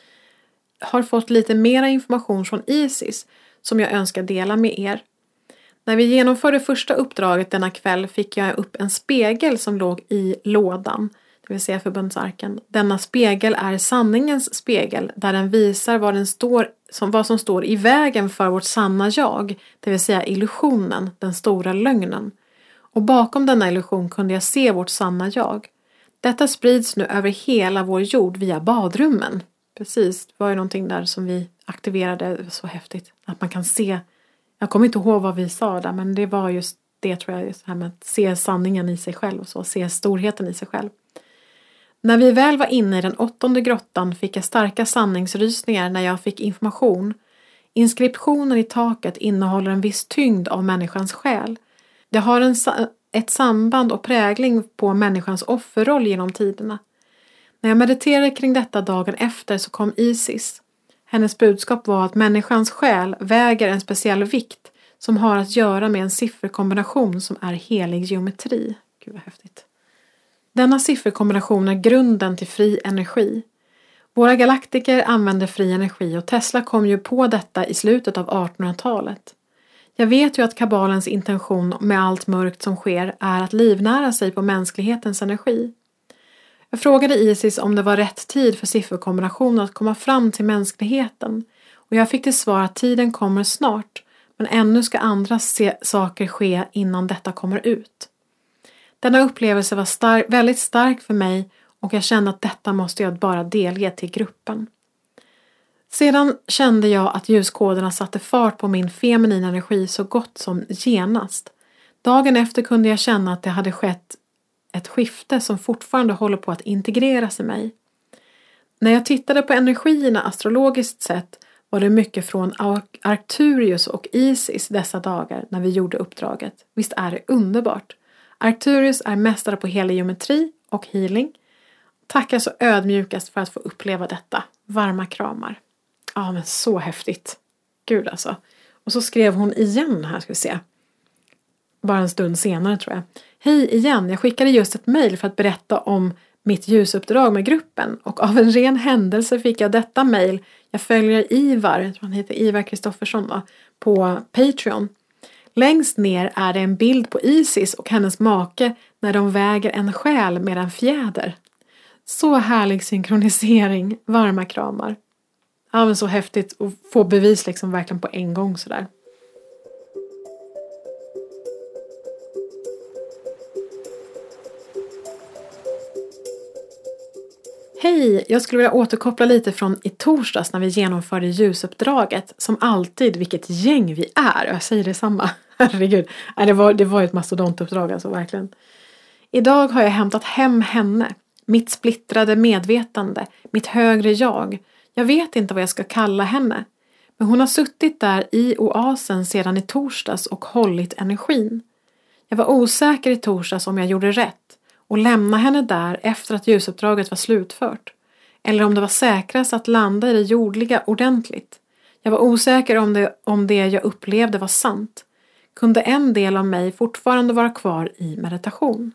Jag har fått lite mera information från Isis som jag önskar dela med er. När vi genomförde första uppdraget denna kväll fick jag upp en spegel som låg i lådan, det vill säga förbundsarken. Denna spegel är sanningens spegel där den visar vad, den står, som, vad som står i vägen för vårt sanna jag, det vill säga illusionen, den stora lögnen. Och bakom denna illusion kunde jag se vårt sanna jag. Detta sprids nu över hela vår jord via badrummen. Precis, det var ju någonting där som vi aktiverade, så häftigt. Att man kan se, jag kommer inte ihåg vad vi sa där, men det var just det tror jag, just det här med att se sanningen i sig själv och så, se storheten i sig själv. När vi väl var inne i den åttonde grottan fick jag starka sanningsrysningar när jag fick information. Inskriptionen i taket innehåller en viss tyngd av människans själ. Det har en, ett samband och prägling på människans offerroll genom tiderna. När jag mediterade kring detta dagen efter så kom Isis. Hennes budskap var att människans själ väger en speciell vikt som har att göra med en sifferkombination som är helig geometri. Gud vad häftigt. Denna sifferkombination är grunden till fri energi. Våra galaktiker använder fri energi och Tesla kom ju på detta i slutet av artonhundratalet. Jag vet ju att kabbalens intention med allt mörkt som sker är att livnära sig på mänsklighetens energi. Jag frågade Isis om det var rätt tid för sifferkombinationen att komma fram till mänskligheten och jag fick till svar att tiden kommer snart, men ännu ska andra se- saker ske innan detta kommer ut. Denna upplevelse var stark, väldigt stark för mig och jag kände att detta måste jag bara delge till gruppen. Sedan kände jag att ljuskoderna satte fart på min feminina energi så gott som genast. Dagen efter kunde jag känna att det hade skett ett skifte som fortfarande håller på att integreras i mig. När jag tittade på energierna astrologiskt sett var det mycket från Arcturius och Isis dessa dagar när vi gjorde uppdraget. Visst är det underbart. Arcturius är mästare på heliometri och healing. Tackar så ödmjukast för att få uppleva detta. Varma kramar. Ja, men så häftigt. Gud alltså. Och så skrev hon igen här, ska vi se. Bara en stund senare tror jag. Hej igen, jag skickade just ett mejl för att berätta om mitt ljusuppdrag med gruppen. Och av en ren händelse fick jag detta mejl. Jag följer Ivar, jag tror han heter Ivar Kristoffersson va, på Patreon. Längst ner är det en bild på Isis och hennes make när de väger en själ med en fjäder. Så härlig synkronisering, varma kramar. Ja, men så häftigt att få bevis liksom verkligen på en gång sådär. Hej, jag skulle vilja återkoppla lite från i torsdags när vi genomförde ljusuppdraget. Som alltid, vilket gäng vi är. Jag säger detsamma. Herregud, det var, det var ett mastodontuppdrag alltså, verkligen. Idag har jag hämtat hem henne. Mitt splittrade medvetande, mitt högre jag. Jag vet inte vad jag ska kalla henne. Men hon har suttit där i oasen sedan i torsdags och hållit energin. Jag var osäker i torsdags om jag gjorde rätt. Och lämna henne där efter att ljusuppdraget var slutfört. Eller om det var säkrast att landa i det jordliga ordentligt. Jag var osäker om det, om det jag upplevde var sant. Kunde en del av mig fortfarande vara kvar i meditation?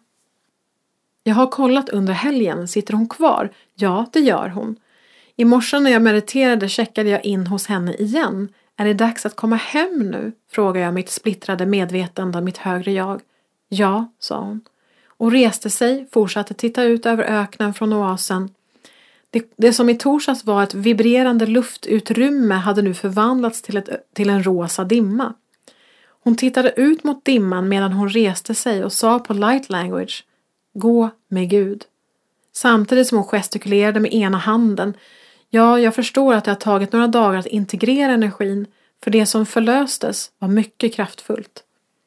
Jag har kollat under helgen, sitter hon kvar? Ja, det gör hon. I morse när jag mediterade checkade jag in hos henne igen. Är det dags att komma hem nu? Frågar jag mitt splittrade medvetande, mitt högre jag. Ja, sa hon. Och reste sig, fortsatte titta ut över öknen från oasen. Det, det som i torsdags var ett vibrerande luftutrymme hade nu förvandlats till, ett, till en rosa dimma. Hon tittade ut mot dimman medan hon reste sig och sa på light language: gå med Gud. Samtidigt som hon gestikulerade med ena handen. Ja, jag förstår att det har tagit några dagar att integrera energin, för det som förlöstes var mycket kraftfullt.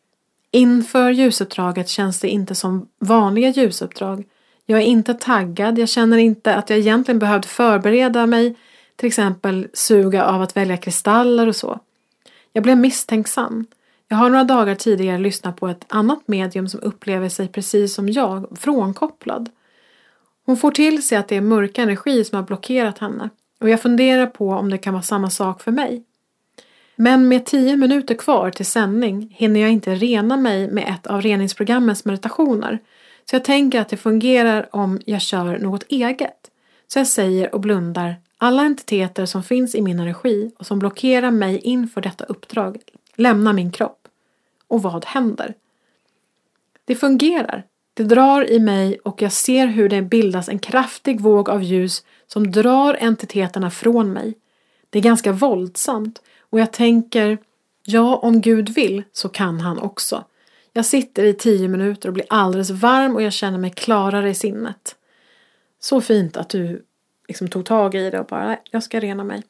Inför ljusuppdraget känns det inte som vanliga ljusuppdrag. Jag är inte taggad, jag känner inte att jag egentligen behövde förbereda mig, till exempel suga av att välja kristaller och så. Jag blev misstänksam. Jag har några dagar tidigare lyssnat på ett annat medium som upplever sig precis som jag, frånkopplad. Hon får till sig att det är mörka energi som har blockerat henne, och jag funderar på om det kan vara samma sak för mig. Men med tio minuter kvar till sändning hinner jag inte rena mig med ett av reningsprogrammens meditationer. Så jag tänker att det fungerar om jag kör något eget. Så jag säger och blundar: alla entiteter som finns i min energi och som blockerar mig inför detta uppdrag lämnar min kropp. Och vad händer? Det fungerar. Det drar i mig och jag ser hur det bildas en kraftig våg av ljus som drar entiteterna från mig. Det är ganska våldsamt. Och jag tänker, ja, om Gud vill så kan han också. Jag sitter i tio minuter och blir alldeles varm och jag känner mig klarare i sinnet. Så fint att du liksom tog tag i det och bara, jag ska rena mig.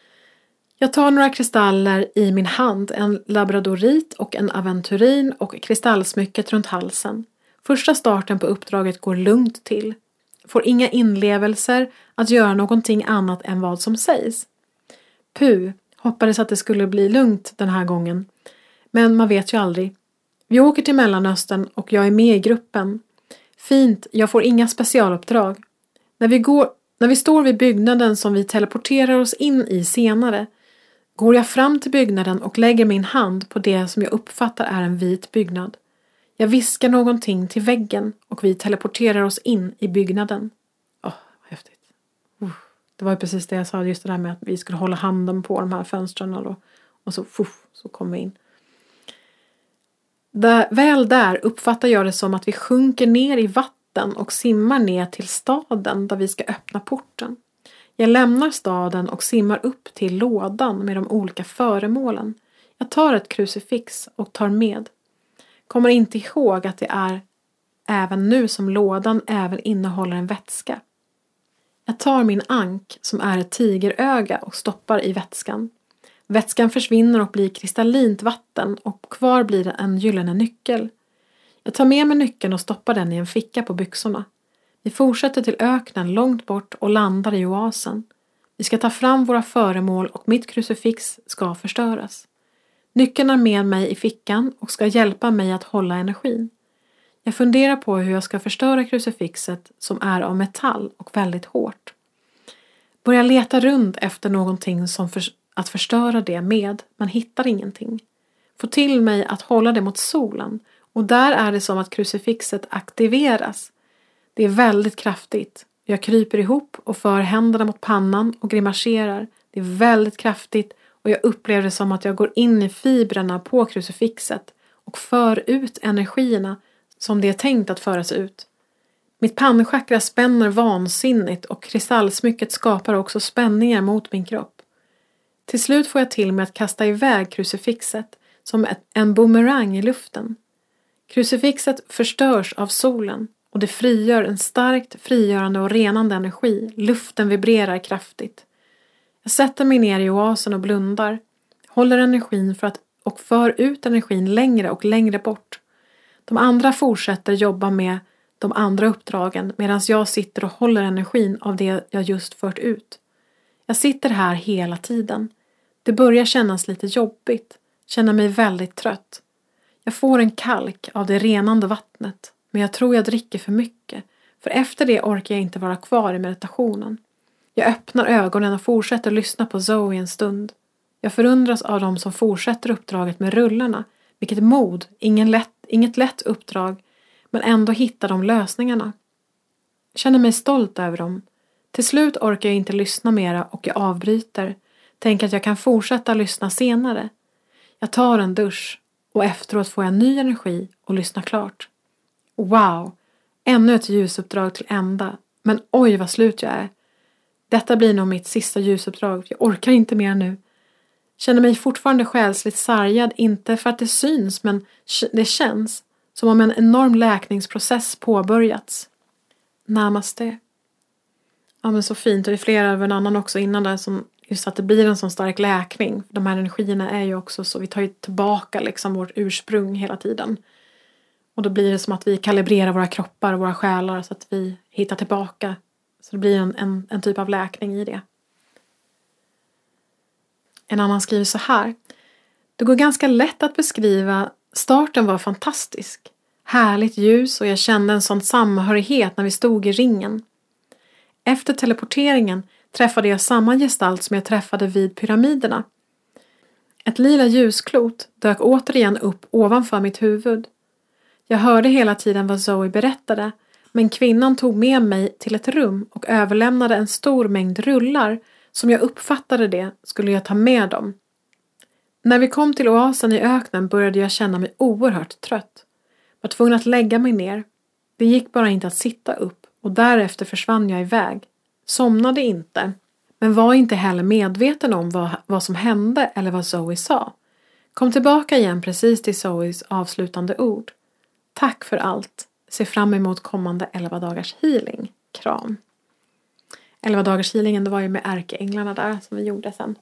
Jag tar några kristaller i min hand, en labradorit och en aventurin och kristallsmycket runt halsen. Första starten på uppdraget går lugnt till. Får inga inlevelser att göra någonting annat än vad som sägs. Puh. Hoppades att det skulle bli lugnt den här gången. Men man vet ju aldrig. Vi åker till Mellanöstern och jag är med i gruppen. Fint, jag får inga specialuppdrag. När vi, går, när vi står vid byggnaden som vi teleporterar oss in i senare, går jag fram till byggnaden och lägger min hand på det som jag uppfattar är en vit byggnad. Jag viskar någonting till väggen och vi teleporterar oss in i byggnaden. Åh, oh, häftigt. Uh. Det var ju precis det jag sa, just det där med att vi skulle hålla handen på de här fönstren och, och så, fuff, så kom vi in. Där, väl där uppfattar jag det som att vi sjunker ner i vatten och simmar ner till staden där vi ska öppna porten. Jag lämnar staden och simmar upp till lådan med de olika föremålen. Jag tar ett krucifix och tar med. Kommer inte ihåg att det är även nu som lådan även innehåller en vätska. Jag tar min ank som är ett tigeröga och stoppar i vätskan. Vätskan försvinner och blir kristallint vatten och kvar blir det en gyllene nyckel. Jag tar med mig nyckeln och stoppar den i en ficka på byxorna. Vi fortsätter till öknen långt bort och landar i oasen. Vi ska ta fram våra föremål och mitt krucifix ska förstöras. Nyckeln är med mig i fickan och ska hjälpa mig att hålla energin. Jag funderar på hur jag ska förstöra krucifixet som är av metall och väldigt hårt. Börjar leta runt efter någonting som för, att förstöra det med, men hittar ingenting. Får till mig att hålla det mot solen och där är det som att krucifixet aktiveras. Det är väldigt kraftigt. Jag kryper ihop och för händerna mot pannan och grimaserar. Det är väldigt kraftigt och jag upplever det som att jag går in i fibrerna på krucifixet och för ut energierna som det är tänkt att föras ut. Mitt pannchakra spänner vansinnigt och kristallsmycket skapar också spänningar mot min kropp. Till slut får jag till med att kasta iväg krucifixet som en boomerang i luften. Krucifixet förstörs av solen och det frigör en starkt frigörande och renande energi. Luften vibrerar kraftigt. Jag sätter mig ner i oasen och blundar. Håller energin för att, och för ut energin längre och längre bort. De andra fortsätter jobba med de andra uppdragen medan jag sitter och håller energin av det jag just fört ut. Jag sitter här hela tiden. Det börjar kännas lite jobbigt. Känner mig väldigt trött. Jag får en kalk av det renande vattnet. Men jag tror jag dricker för mycket. För efter det orkar jag inte vara kvar i meditationen. Jag öppnar ögonen och fortsätter lyssna på Zoe en stund. Jag förundras av dem som fortsätter uppdraget med rullarna. Vilket mod, ingen lätt, inget lätt uppdrag. Men ändå hittar de lösningarna. Jag känner mig stolt över dem. Till slut orkar jag inte lyssna mera och jag avbryter. Tänker att jag kan fortsätta lyssna senare. Jag tar en dusch och efteråt får jag ny energi och lyssnar klart. Wow, ännu ett ljusuppdrag till ända. Men oj vad slut jag är. Detta blir nog mitt sista ljusuppdrag. Jag orkar inte mer nu. Känner mig fortfarande själsligt sargad. Inte för att det syns men det känns som om en enorm läkningsprocess påbörjats. Namaste. Ja men så fint. Och det är flera över en annan också innan där som just att det blir en sån stark läkning. De här energierna är ju också så. Vi tar ju tillbaka liksom vårt ursprung hela tiden. Och då blir det som att vi kalibrerar våra kroppar och våra själar så att vi hittar tillbaka. Så det blir en, en, en typ av läkning i det. En annan skriver så här. Det går ganska lätt att beskriva. Starten var fantastisk. Härligt ljus och jag kände en sån samhörighet när vi stod i ringen. Efter teleporteringen träffade jag samma gestalt som jag träffade vid pyramiderna. Ett lila ljusklot dök återigen upp ovanför mitt huvud. Jag hörde hela tiden vad Zoe berättade, men kvinnan tog med mig till ett rum och överlämnade en stor mängd rullar. Som jag uppfattade det skulle jag ta med dem. När vi kom till oasen i öknen började jag känna mig oerhört trött. Var tvungen att lägga mig ner. Det gick bara inte att sitta upp och därefter försvann jag iväg. Somnade inte, men var inte heller medveten om vad, vad som hände eller vad Zoe sa. Kom tillbaka igen precis till Zoes avslutande ord. Tack för allt. Se fram emot kommande elva dagars healing. Kram. elva dagars healingen, det var ju med ärkeänglarna där som vi gjorde sen.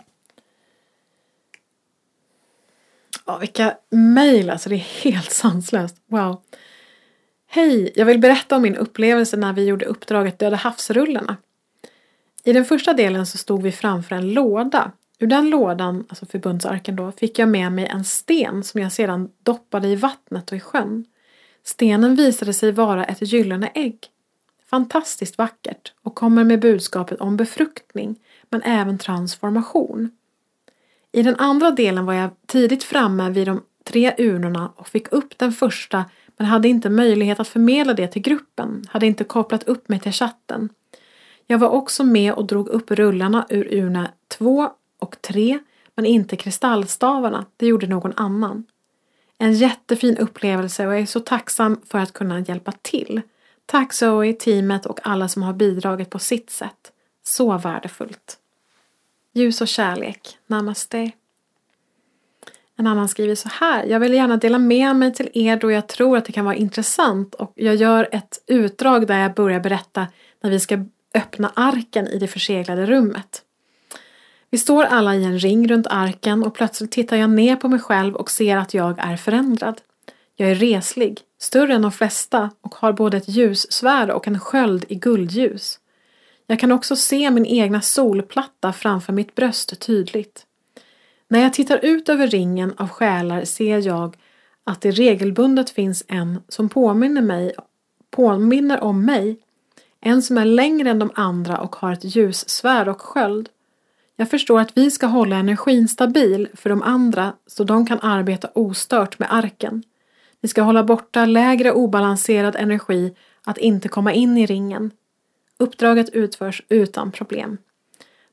Ja, vilka mejl alltså. Det är helt sanslöst. Wow. Hej, jag vill berätta om min upplevelse när vi gjorde uppdraget Döda havsrullarna. I den första delen så stod vi framför en låda. Ur den lådan, alltså förbundsarken då, fick jag med mig en sten som jag sedan doppade i vattnet och i sjön. Stenen visade sig vara ett gyllene ägg. Fantastiskt vackert och kommer med budskapet om befruktning men även transformation. I den andra delen var jag tidigt framme vid de tre urnorna och fick upp den första men hade inte möjlighet att förmedla det till gruppen, hade inte kopplat upp mig till chatten. Jag var också med och drog upp rullarna ur urna två och tre men inte kristallstavarna, det gjorde någon annan. En jättefin upplevelse och jag är så tacksam för att kunna hjälpa till. Tack Zoe, teamet och alla som har bidragit på sitt sätt. Så värdefullt. Ljus och kärlek. Namaste. En annan skriver så här. Jag vill gärna dela med mig till er då jag tror att det kan vara intressant. Och jag gör ett utdrag där jag börjar berätta när vi ska öppna arken i det förseglade rummet. Vi står alla i en ring runt arken och plötsligt tittar jag ner på mig själv och ser att jag är förändrad. Jag är reslig, större än de flesta och har både ett ljussvärd och en sköld i guldljus. Jag kan också se min egna solplatta framför mitt bröst tydligt. När jag tittar ut över ringen av själar ser jag att det regelbundet finns en som påminner, mig, påminner om mig. En som är längre än de andra och har ett ljussvärd och sköld. Jag förstår att vi ska hålla energin stabil för de andra så de kan arbeta ostört med arken. Vi ska hålla borta lägre obalanserad energi att inte komma in i ringen. Uppdraget utförs utan problem.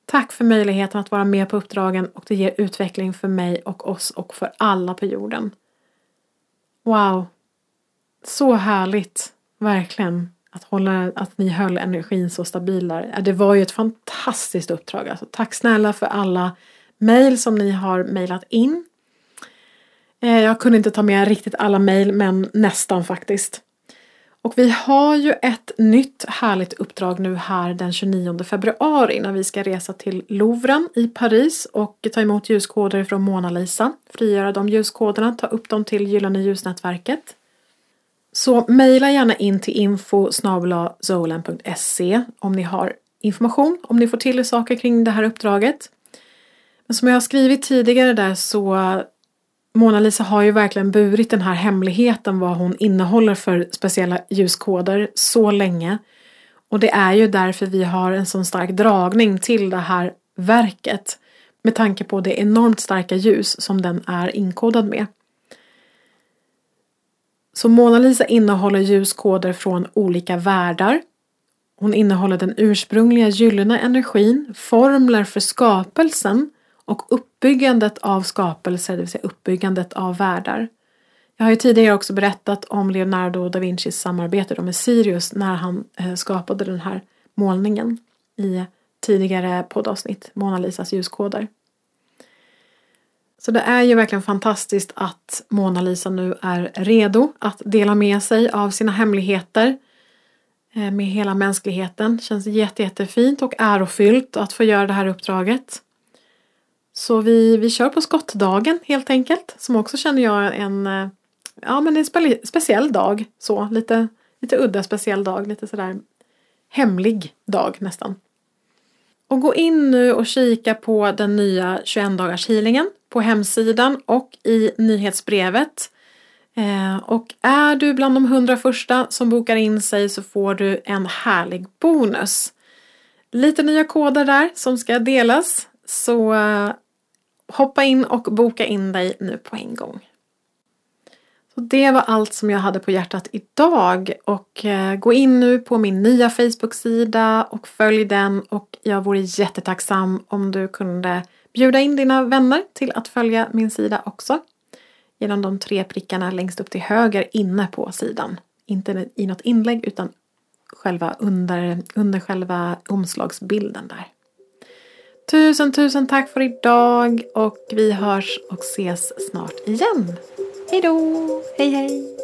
Tack för möjligheten att vara med på uppdragen och det ger utveckling för mig och oss och för alla på jorden. Wow, så härligt, verkligen, att, hålla, att ni höll energin så stabil där. Det var ju ett fantastiskt uppdrag. Alltså, tack snälla för alla mejl som ni har mejlat in. Jag kunde inte ta med riktigt alla mejl, men nästan faktiskt. Och vi har ju ett nytt härligt uppdrag nu här den tjugonionde februari när vi ska resa till Louvren i Paris och ta emot ljuskoder från Mona Lisa. Frigöra de ljuskoderna, ta upp dem till Gyllene ljusnätverket. Så mejla gärna in till info snabel-a zolan punkt se om ni har information, om ni får till saker kring det här uppdraget. Men som jag har skrivit tidigare där så Mona Lisa har ju verkligen burit den här hemligheten vad hon innehåller för speciella ljuskoder så länge. Och det är ju därför vi har en sån stark dragning till det här verket med tanke på det enormt starka ljus som den är inkodad med. Så Mona Lisa innehåller ljuskoder från olika världar. Hon innehåller den ursprungliga gyllene energin, formler för skapelsen och uppbyggandet av skapelser, det vill säga uppbyggandet av världar. Jag har ju tidigare också berättat om Leonardo da Vincis samarbete med Sirius när han skapade den här målningen i tidigare poddavsnitt, Mona Lisas ljuskoder. Så det är ju verkligen fantastiskt att Mona Lisa nu är redo att dela med sig av sina hemligheter med hela mänskligheten. Känns jätte, jättefint och ärofyllt att få göra det här uppdraget. Så vi, vi kör på skottdagen helt enkelt. Som också känner jag en, ja, men en spe, speciell dag. Så, lite, lite udda speciell dag. Lite sådär hemlig dag nästan. Och gå in nu och kika på den nya tjugoett-dagars healingen på hemsidan och i nyhetsbrevet. Eh, och är du bland de hundra första som bokar in sig så får du en härlig bonus. Lite nya koder där som ska delas. Så eh, hoppa in och boka in dig nu på en gång. Så det var allt som jag hade på hjärtat idag. Och eh, gå in nu på min nya Facebook-sida och följ den. Och jag vore jättetacksam om du kunde bjuda in dina vänner till att följa min sida också. Genom de tre prickarna längst upp till höger inne på sidan. Inte i något inlägg utan själva under, under själva omslagsbilden där. Tusen, tusen tack för idag och vi hörs och ses snart igen. Hej då! Hej hej!